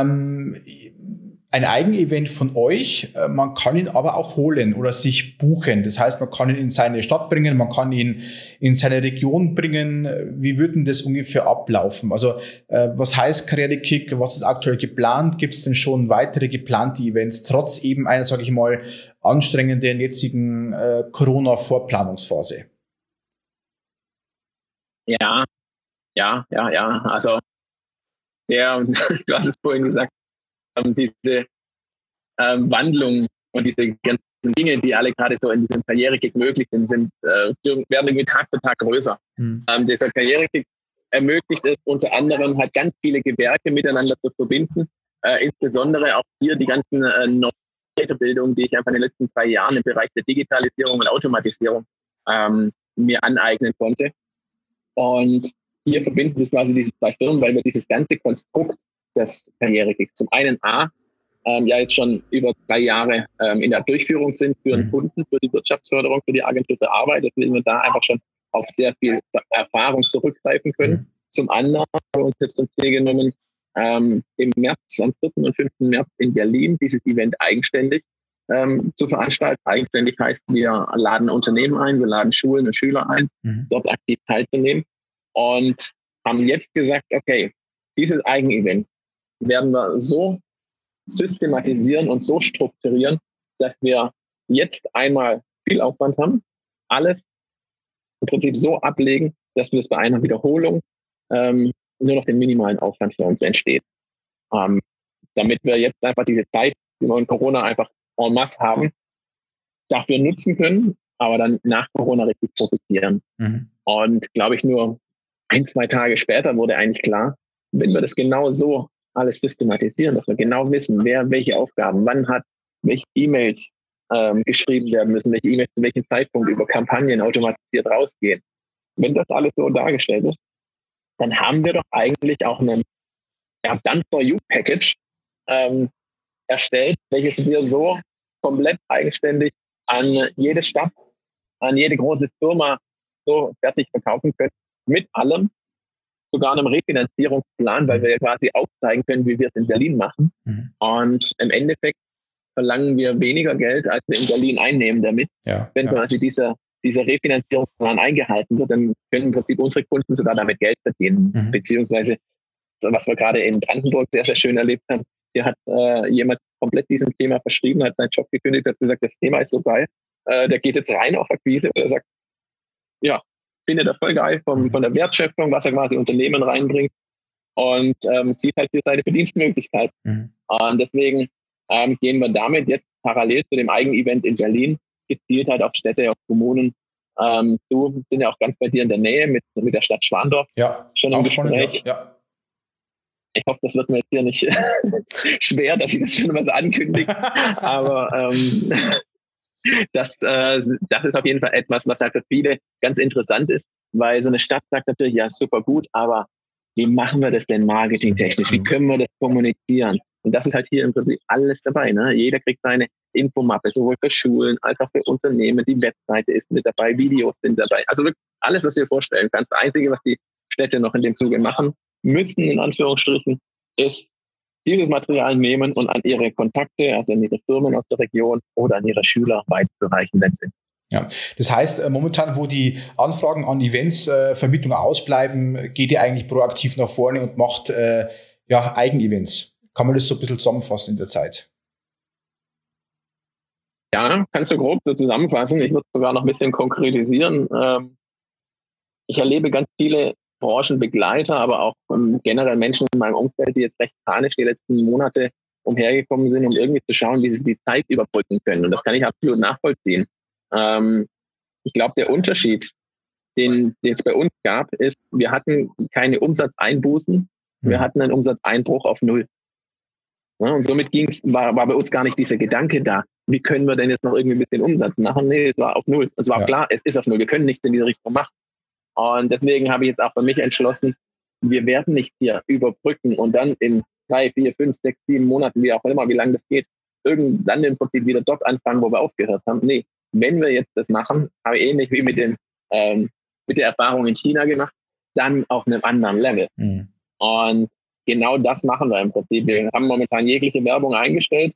ein Eigenevent von euch. Man kann ihn aber auch holen oder sich buchen. Das heißt, man kann ihn in seine Stadt bringen, man kann ihn in seine Region bringen. Wie würde denn das ungefähr ablaufen? Also was heißt Karrierekick? Was ist aktuell geplant? Gibt es denn schon weitere geplante Events, trotz eben einer, sage ich mal, anstrengenden jetzigen Corona-Vorplanungsphase? Ja. Also du hast es vorhin gesagt, diese Wandlung und diese ganzen Dinge, die alle gerade so in diesem Karrierekick möglich sind, werden irgendwie Tag für Tag größer. Dieser Karrierekick ermöglicht es unter anderem halt ganz viele Gewerke miteinander zu verbinden, insbesondere auch hier die ganzen neuen Weiterbildungen, die ich einfach in den letzten 2 Jahren im Bereich der Digitalisierung und Automatisierung mir aneignen konnte. Und hier verbinden sich quasi diese 2 Firmen, weil wir dieses ganze Konstrukt des Karrierekicks zum einen jetzt schon über 3 Jahre in der Durchführung sind für den Kunden, für die Wirtschaftsförderung, für die Agentur für Arbeit, deswegen wir da einfach schon auf sehr viel Erfahrung zurückgreifen können. Zum anderen haben wir uns jetzt zum Ziel genommen, im März, am 4. und 5. März in Berlin dieses Event eigenständig zu veranstalten. Eigenständig heißt, wir laden Unternehmen ein, wir laden Schulen und Schüler ein, dort aktiv teilzunehmen und haben jetzt gesagt, okay, dieses Eigenevent werden wir so systematisieren und so strukturieren, dass wir jetzt einmal viel Aufwand haben, alles im Prinzip so ablegen, dass wir es bei einer Wiederholung nur noch den minimalen Aufwand für uns entsteht. Damit wir jetzt einfach diese Zeit, die wir in Corona einfach en masse haben, dafür nutzen können, aber dann nach Corona richtig profitieren. Und glaube ich, nur 1-2 Tage später wurde eigentlich klar, wenn wir das genau so alles systematisieren, dass wir genau wissen, wer welche Aufgaben wann hat, welche E-Mails geschrieben werden müssen, welche E-Mails zu welchem Zeitpunkt über Kampagnen automatisiert rausgehen. Wenn das alles so dargestellt ist, dann haben wir doch eigentlich auch einen Done-for-You-Package erstellt, welches wir so komplett eigenständig an jede Stadt, an jede große Firma so fertig verkaufen können, mit allem, sogar einem Refinanzierungsplan, weil wir ja quasi aufzeigen können, wie wir es in Berlin machen. Und im Endeffekt verlangen wir weniger Geld, als wir in Berlin einnehmen damit. Wenn quasi dieser Refinanzierungsplan eingehalten wird, dann können im Prinzip unsere Kunden sogar damit Geld verdienen. Beziehungsweise, was wir gerade in Brandenburg sehr, sehr schön erlebt haben, hier hat jemand komplett diesem Thema verschrieben, hat seinen Job gekündigt, hat gesagt, das Thema ist so geil, der geht jetzt rein auf Akquise und er sagt, ja, findet er voll geil von der Wertschöpfung, was er quasi Unternehmen reinbringt und sieht halt hier seine Verdienstmöglichkeiten. Und deswegen gehen wir damit jetzt parallel zu dem Eigenevent in Berlin gezielt halt auf Städte, auf Kommunen. Du sind ja auch ganz bei dir in der Nähe mit der Stadt Schwandorf schon im Gespräch. Ja. Ich hoffe, das wird mir jetzt hier nicht schwer, dass ich das schon mal so ankündige. Aber das ist auf jeden Fall etwas, was halt für viele ganz interessant ist, weil so eine Stadt sagt natürlich, ja, super gut, aber wie machen wir das denn marketingtechnisch? Wie können wir das kommunizieren? Und das ist halt hier im Prinzip alles dabei. Ne? Jeder kriegt seine Infomappe, sowohl für Schulen als auch für Unternehmen. Die Webseite ist mit dabei, Videos sind dabei. Also wirklich alles, was du dir vorstellen kannst. Das Einzige, was die Städte noch in dem Zuge machen müssen, in Anführungsstrichen, ist dieses Material nehmen und an ihre Kontakte, also an ihre Firmen aus der Region oder an ihre Schüler weiterzureichen, wenn sie. Ja, das heißt, momentan, wo die Anfragen an Eventsvermittlung ausbleiben, geht ihr eigentlich proaktiv nach vorne und macht Eigenevents. Kann man das so ein bisschen zusammenfassen in der Zeit? Ja, kannst du grob so zusammenfassen. Ich würde sogar noch ein bisschen konkretisieren. Ich erlebe ganz viele Branchenbegleiter, aber auch generell Menschen in meinem Umfeld, die jetzt recht panisch die letzten Monate umhergekommen sind, um irgendwie zu schauen, wie sie die Zeit überbrücken können. Und das kann ich absolut nachvollziehen. Ich glaube, der Unterschied, den es bei uns gab, ist, wir hatten keine Umsatzeinbußen, wir hatten einen Umsatzeinbruch auf 0. Ja, und somit war bei uns gar nicht dieser Gedanke da, wie können wir denn jetzt noch irgendwie ein bisschen Umsatz machen? Nee, es war auf 0. Es war klar, es ist auf 0. Wir können nichts in diese Richtung machen. Und deswegen habe ich jetzt auch für mich entschlossen, wir werden nicht hier überbrücken und dann in 3, 4, 5, 6, 7 Monaten, wie auch immer, wie lange das geht, irgendwann im Prinzip wieder dort anfangen, wo wir aufgehört haben. Nee, wenn wir jetzt das machen, habe ich ähnlich wie mit der Erfahrung in China gemacht, dann auf einem anderen Level. Und genau das machen wir im Prinzip. Wir haben momentan jegliche Werbung eingestellt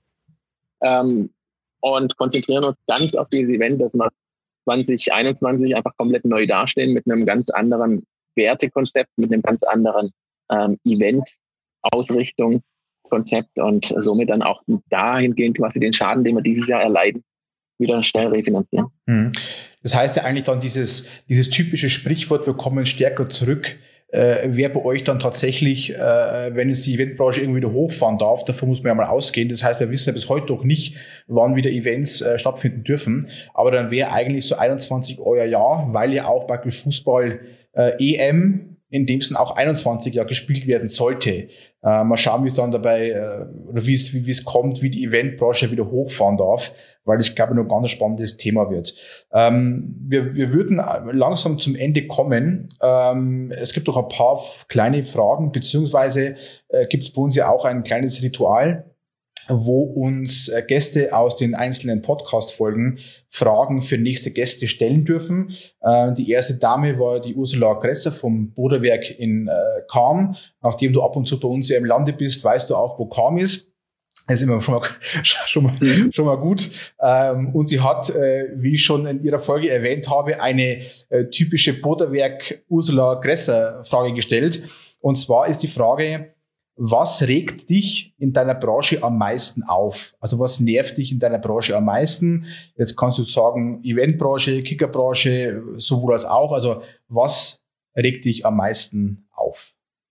und konzentrieren uns ganz auf dieses Event, dass wir 2021 einfach komplett neu dastehen mit einem ganz anderen Wertekonzept, mit einem ganz anderen Event-Ausrichtung, Konzept und somit dann auch dahingehend quasi den Schaden, den wir dieses Jahr erleiden, wieder schnell refinanzieren. Das heißt ja eigentlich dann dieses typische Sprichwort, wir kommen stärker zurück, wäre bei euch dann tatsächlich, wenn es die Eventbranche irgendwie wieder hochfahren darf, davon muss man ja mal ausgehen. Das heißt, wir wissen ja bis heute noch nicht, wann wieder Events stattfinden dürfen. Aber dann wäre eigentlich so 21 euer Jahr, weil ja auch praktisch Fußball EM in dem Sinne auch 21 Jahre gespielt werden sollte. Mal schauen, wie es dann dabei, oder wie es kommt, wie die Eventbranche wieder hochfahren darf, weil das, glaube ich, noch ein ganz spannendes Thema wird. Wir würden langsam zum Ende kommen. Es gibt noch ein paar kleine Fragen, beziehungsweise gibt es bei uns ja auch ein kleines Ritual. wo uns Gäste aus den einzelnen Podcast-Folgen Fragen für nächste Gäste stellen dürfen. Die erste Dame war die Ursula Gresser vom Boderwerk in Cham. Nachdem du ab und zu bei uns ja im Lande bist, weißt du auch, wo Cham ist. Das ist immer schon mal gut. Und sie hat, wie ich schon in ihrer Folge erwähnt habe, eine typische Boderwerk Ursula Gresser Frage gestellt. Und zwar ist die Frage: Was regt dich in deiner Branche am meisten auf? Also was nervt dich in deiner Branche am meisten? Jetzt kannst du sagen, Eventbranche, Kickerbranche, sowohl als auch. Also was regt dich am meisten auf?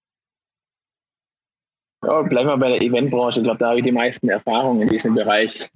Ja, bleiben wir bei der Eventbranche. Ich glaube, da habe ich die meisten Erfahrungen in diesem Bereich.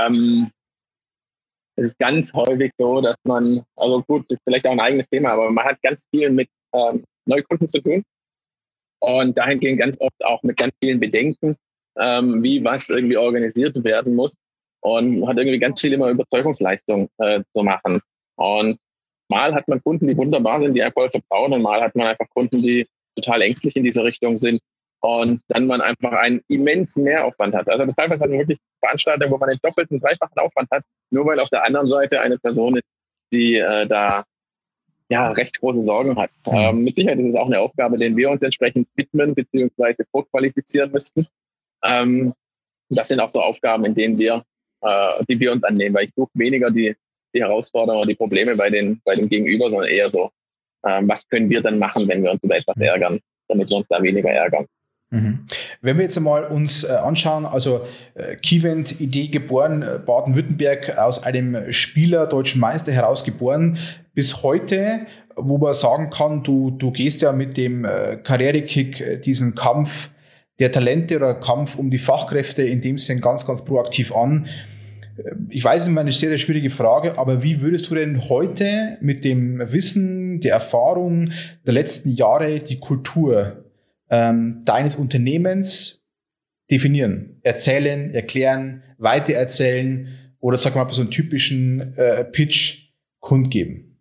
Es ist ganz häufig so, dass man, also gut, das ist vielleicht auch ein eigenes Thema, aber man hat ganz viel mit Neukunden zu tun. Und dahingehend ganz oft auch mit ganz vielen Bedenken, wie was irgendwie organisiert werden muss. Und man hat irgendwie ganz viel immer Überzeugungsleistung zu machen. Und mal hat man Kunden, die wunderbar sind, die einem voll vertrauen. Und mal hat man einfach Kunden, die total ängstlich in dieser Richtung sind. Und dann man einfach einen immensen Mehraufwand hat. Also teilweise hat man wirklich Veranstaltungen, wo man den doppelten, dreifachen Aufwand hat, nur weil auf der anderen Seite eine Person ist, die da recht große Sorgen hat. Mit Sicherheit ist es auch eine Aufgabe, denen wir uns entsprechend widmen bzw. vorqualifizieren müssten. Das sind auch so Aufgaben, in denen die wir uns annehmen, weil ich suche weniger die Herausforderungen oder die Probleme bei dem Gegenüber, sondern eher so, was können wir dann machen, wenn wir uns über etwas ärgern, damit wir uns da weniger ärgern. Wenn wir jetzt einmal uns anschauen, also Keyvent, Idee geboren, Baden-Württemberg, aus einem Spieler, deutschen Meister herausgeboren, bis heute, wo man sagen kann, du gehst ja mit dem Karrierekick diesen Kampf der Talente oder Kampf um die Fachkräfte in dem Sinn ganz, ganz proaktiv an. Ich weiß, es ist eine sehr, sehr schwierige Frage, aber wie würdest du denn heute mit dem Wissen, der Erfahrung der letzten Jahre die Kultur deines Unternehmens definieren, erzählen, erklären, weitererzählen oder sag mal so einen typischen Pitch kundgeben?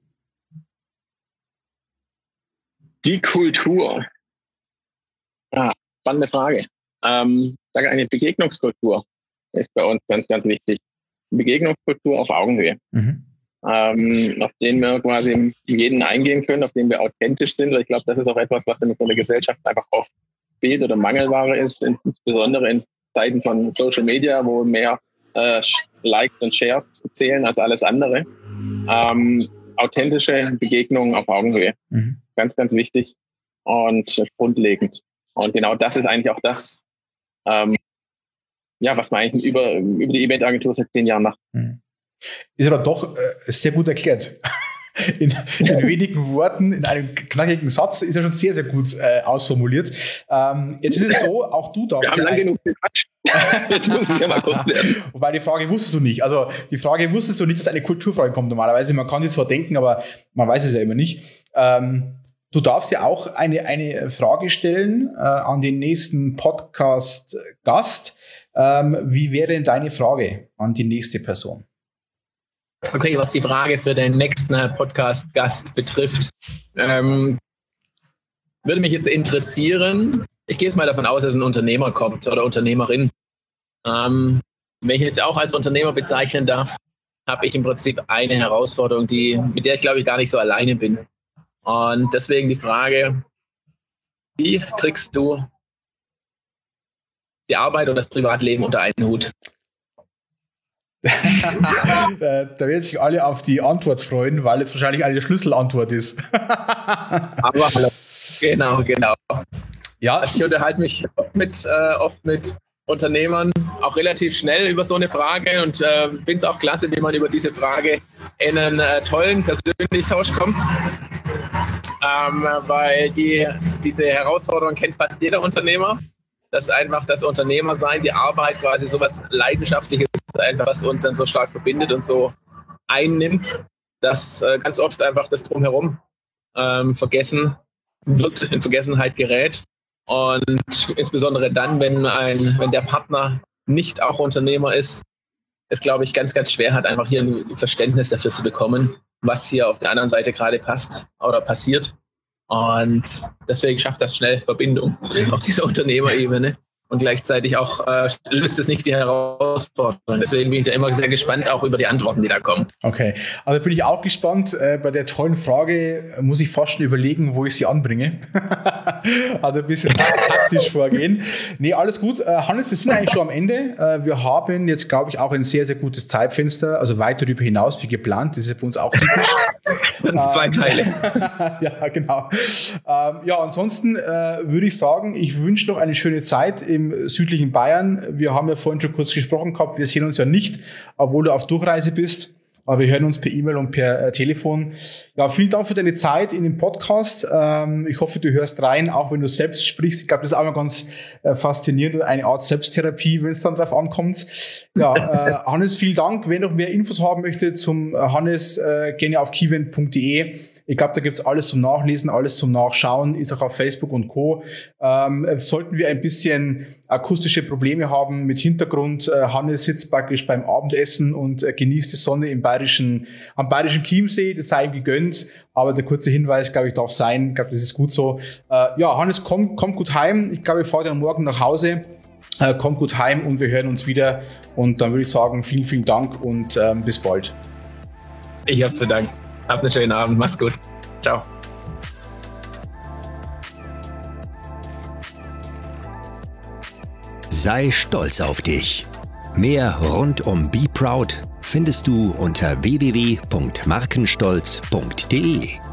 Die Kultur. Spannende Frage. Ich sage, eine Begegnungskultur ist bei uns ganz, ganz wichtig. Begegnungskultur auf Augenhöhe. Auf den wir quasi in jeden eingehen können, auf den wir authentisch sind. Ich glaube, das ist auch etwas, was in so einer Gesellschaft einfach oft fehlt oder Mangelware ist, insbesondere in Zeiten von Social Media, wo mehr Likes und Shares zählen als alles andere. Authentische Begegnungen auf Augenhöhe. Ganz, ganz wichtig und grundlegend. Und genau das ist eigentlich auch das, was man eigentlich über die Eventagentur seit 10 Jahren macht. Ist aber doch sehr gut erklärt. In wenigen Worten, in einem knackigen Satz, ist er schon sehr, sehr gut ausformuliert. Jetzt ist es so, auch du darfst... Wir haben lang genug gequatscht. Jetzt muss es ja mal kurz werden. Wobei die Frage wusstest du nicht. Also die Frage wusstest du nicht, dass eine Kulturfrage kommt normalerweise. Man kann sich zwar denken, aber man weiß es ja immer nicht. Du darfst ja auch eine Frage stellen an den nächsten Podcast-Gast. Wie wäre denn deine Frage an die nächste Person? Okay, was die Frage für den nächsten Podcast-Gast betrifft, würde mich jetzt interessieren, ich gehe jetzt mal davon aus, dass ein Unternehmer kommt oder Unternehmerin. Wenn ich jetzt auch als Unternehmer bezeichnen darf, habe ich im Prinzip eine Herausforderung, mit der ich glaube ich gar nicht so alleine bin. Und deswegen die Frage, wie kriegst du die Arbeit und das Privatleben unter einen Hut? Da werden sich alle auf die Antwort freuen, weil es wahrscheinlich eine Schlüsselantwort ist. Aber hallo. Genau. Ja, also ich unterhalte mich oft mit Unternehmern auch relativ schnell über so eine Frage und finde es auch klasse, wie man über diese Frage in einen tollen persönlichen Tausch kommt. Weil diese Herausforderung kennt fast jeder Unternehmer. Dass einfach das Unternehmersein, die Arbeit quasi so was Leidenschaftliches ist, einfach was uns dann so stark verbindet und so einnimmt, dass ganz oft einfach das Drumherum vergessen wird, in Vergessenheit gerät. Und insbesondere dann, wenn der Partner nicht auch Unternehmer ist, es, glaube ich, ganz, ganz schwer hat, einfach hier ein Verständnis dafür zu bekommen, was hier auf der anderen Seite gerade passt oder passiert. Und deswegen schafft das schnell Verbindung auf dieser Unternehmerebene. und gleichzeitig auch löst es nicht die Herausforderung. Deswegen bin ich da immer sehr gespannt, auch über die Antworten, die da kommen. Okay, also bin ich auch gespannt. Bei der tollen Frage muss ich fast schon überlegen, wo ich sie anbringe. Also ein bisschen taktisch vorgehen. Nee, alles gut. Hannes, wir sind eigentlich schon am Ende. Wir haben jetzt, glaube ich, auch ein sehr, sehr gutes Zeitfenster, also weit darüber hinaus wie geplant. Das ist ja bei uns auch typisch. Das 2 Teile. Ja, genau. Ja, ansonsten würde ich sagen, ich wünsche noch eine schöne Zeit im südlichen Bayern. Wir haben ja vorhin schon kurz gesprochen gehabt, wir sehen uns ja nicht, obwohl du auf Durchreise bist. Aber wir hören uns per E-Mail und per Telefon. Ja, vielen Dank für deine Zeit in dem Podcast. Ich hoffe, du hörst rein, auch wenn du selbst sprichst. Ich glaube, das ist auch mal ganz faszinierend und eine Art Selbsttherapie, wenn es dann drauf ankommt. Ja, Hannes, vielen Dank. Wer noch mehr Infos haben möchte zum Hannes, gerne auf keyevent.de. Ich glaube, da gibt's alles zum Nachlesen, alles zum Nachschauen, ist auch auf Facebook und Co. Sollten wir ein bisschen akustische Probleme haben mit Hintergrund, Hannes sitzt praktisch beim Abendessen und genießt die Sonne am bayerischen Chiemsee, das sei ihm gegönnt, aber der kurze Hinweis, glaube ich, darf sein, ich glaube, das ist gut so. Ja, Hannes, komm gut heim, ich glaube, ich fahre dann morgen nach Hause, komm gut heim und wir hören uns wieder und dann würde ich sagen, vielen, vielen Dank und bis bald. Ich habe zu danken. Habt einen schönen Abend, mach's gut. Ciao. Sei stolz auf dich. Mehr rund um Be Proud findest du unter www.markenstolz.de.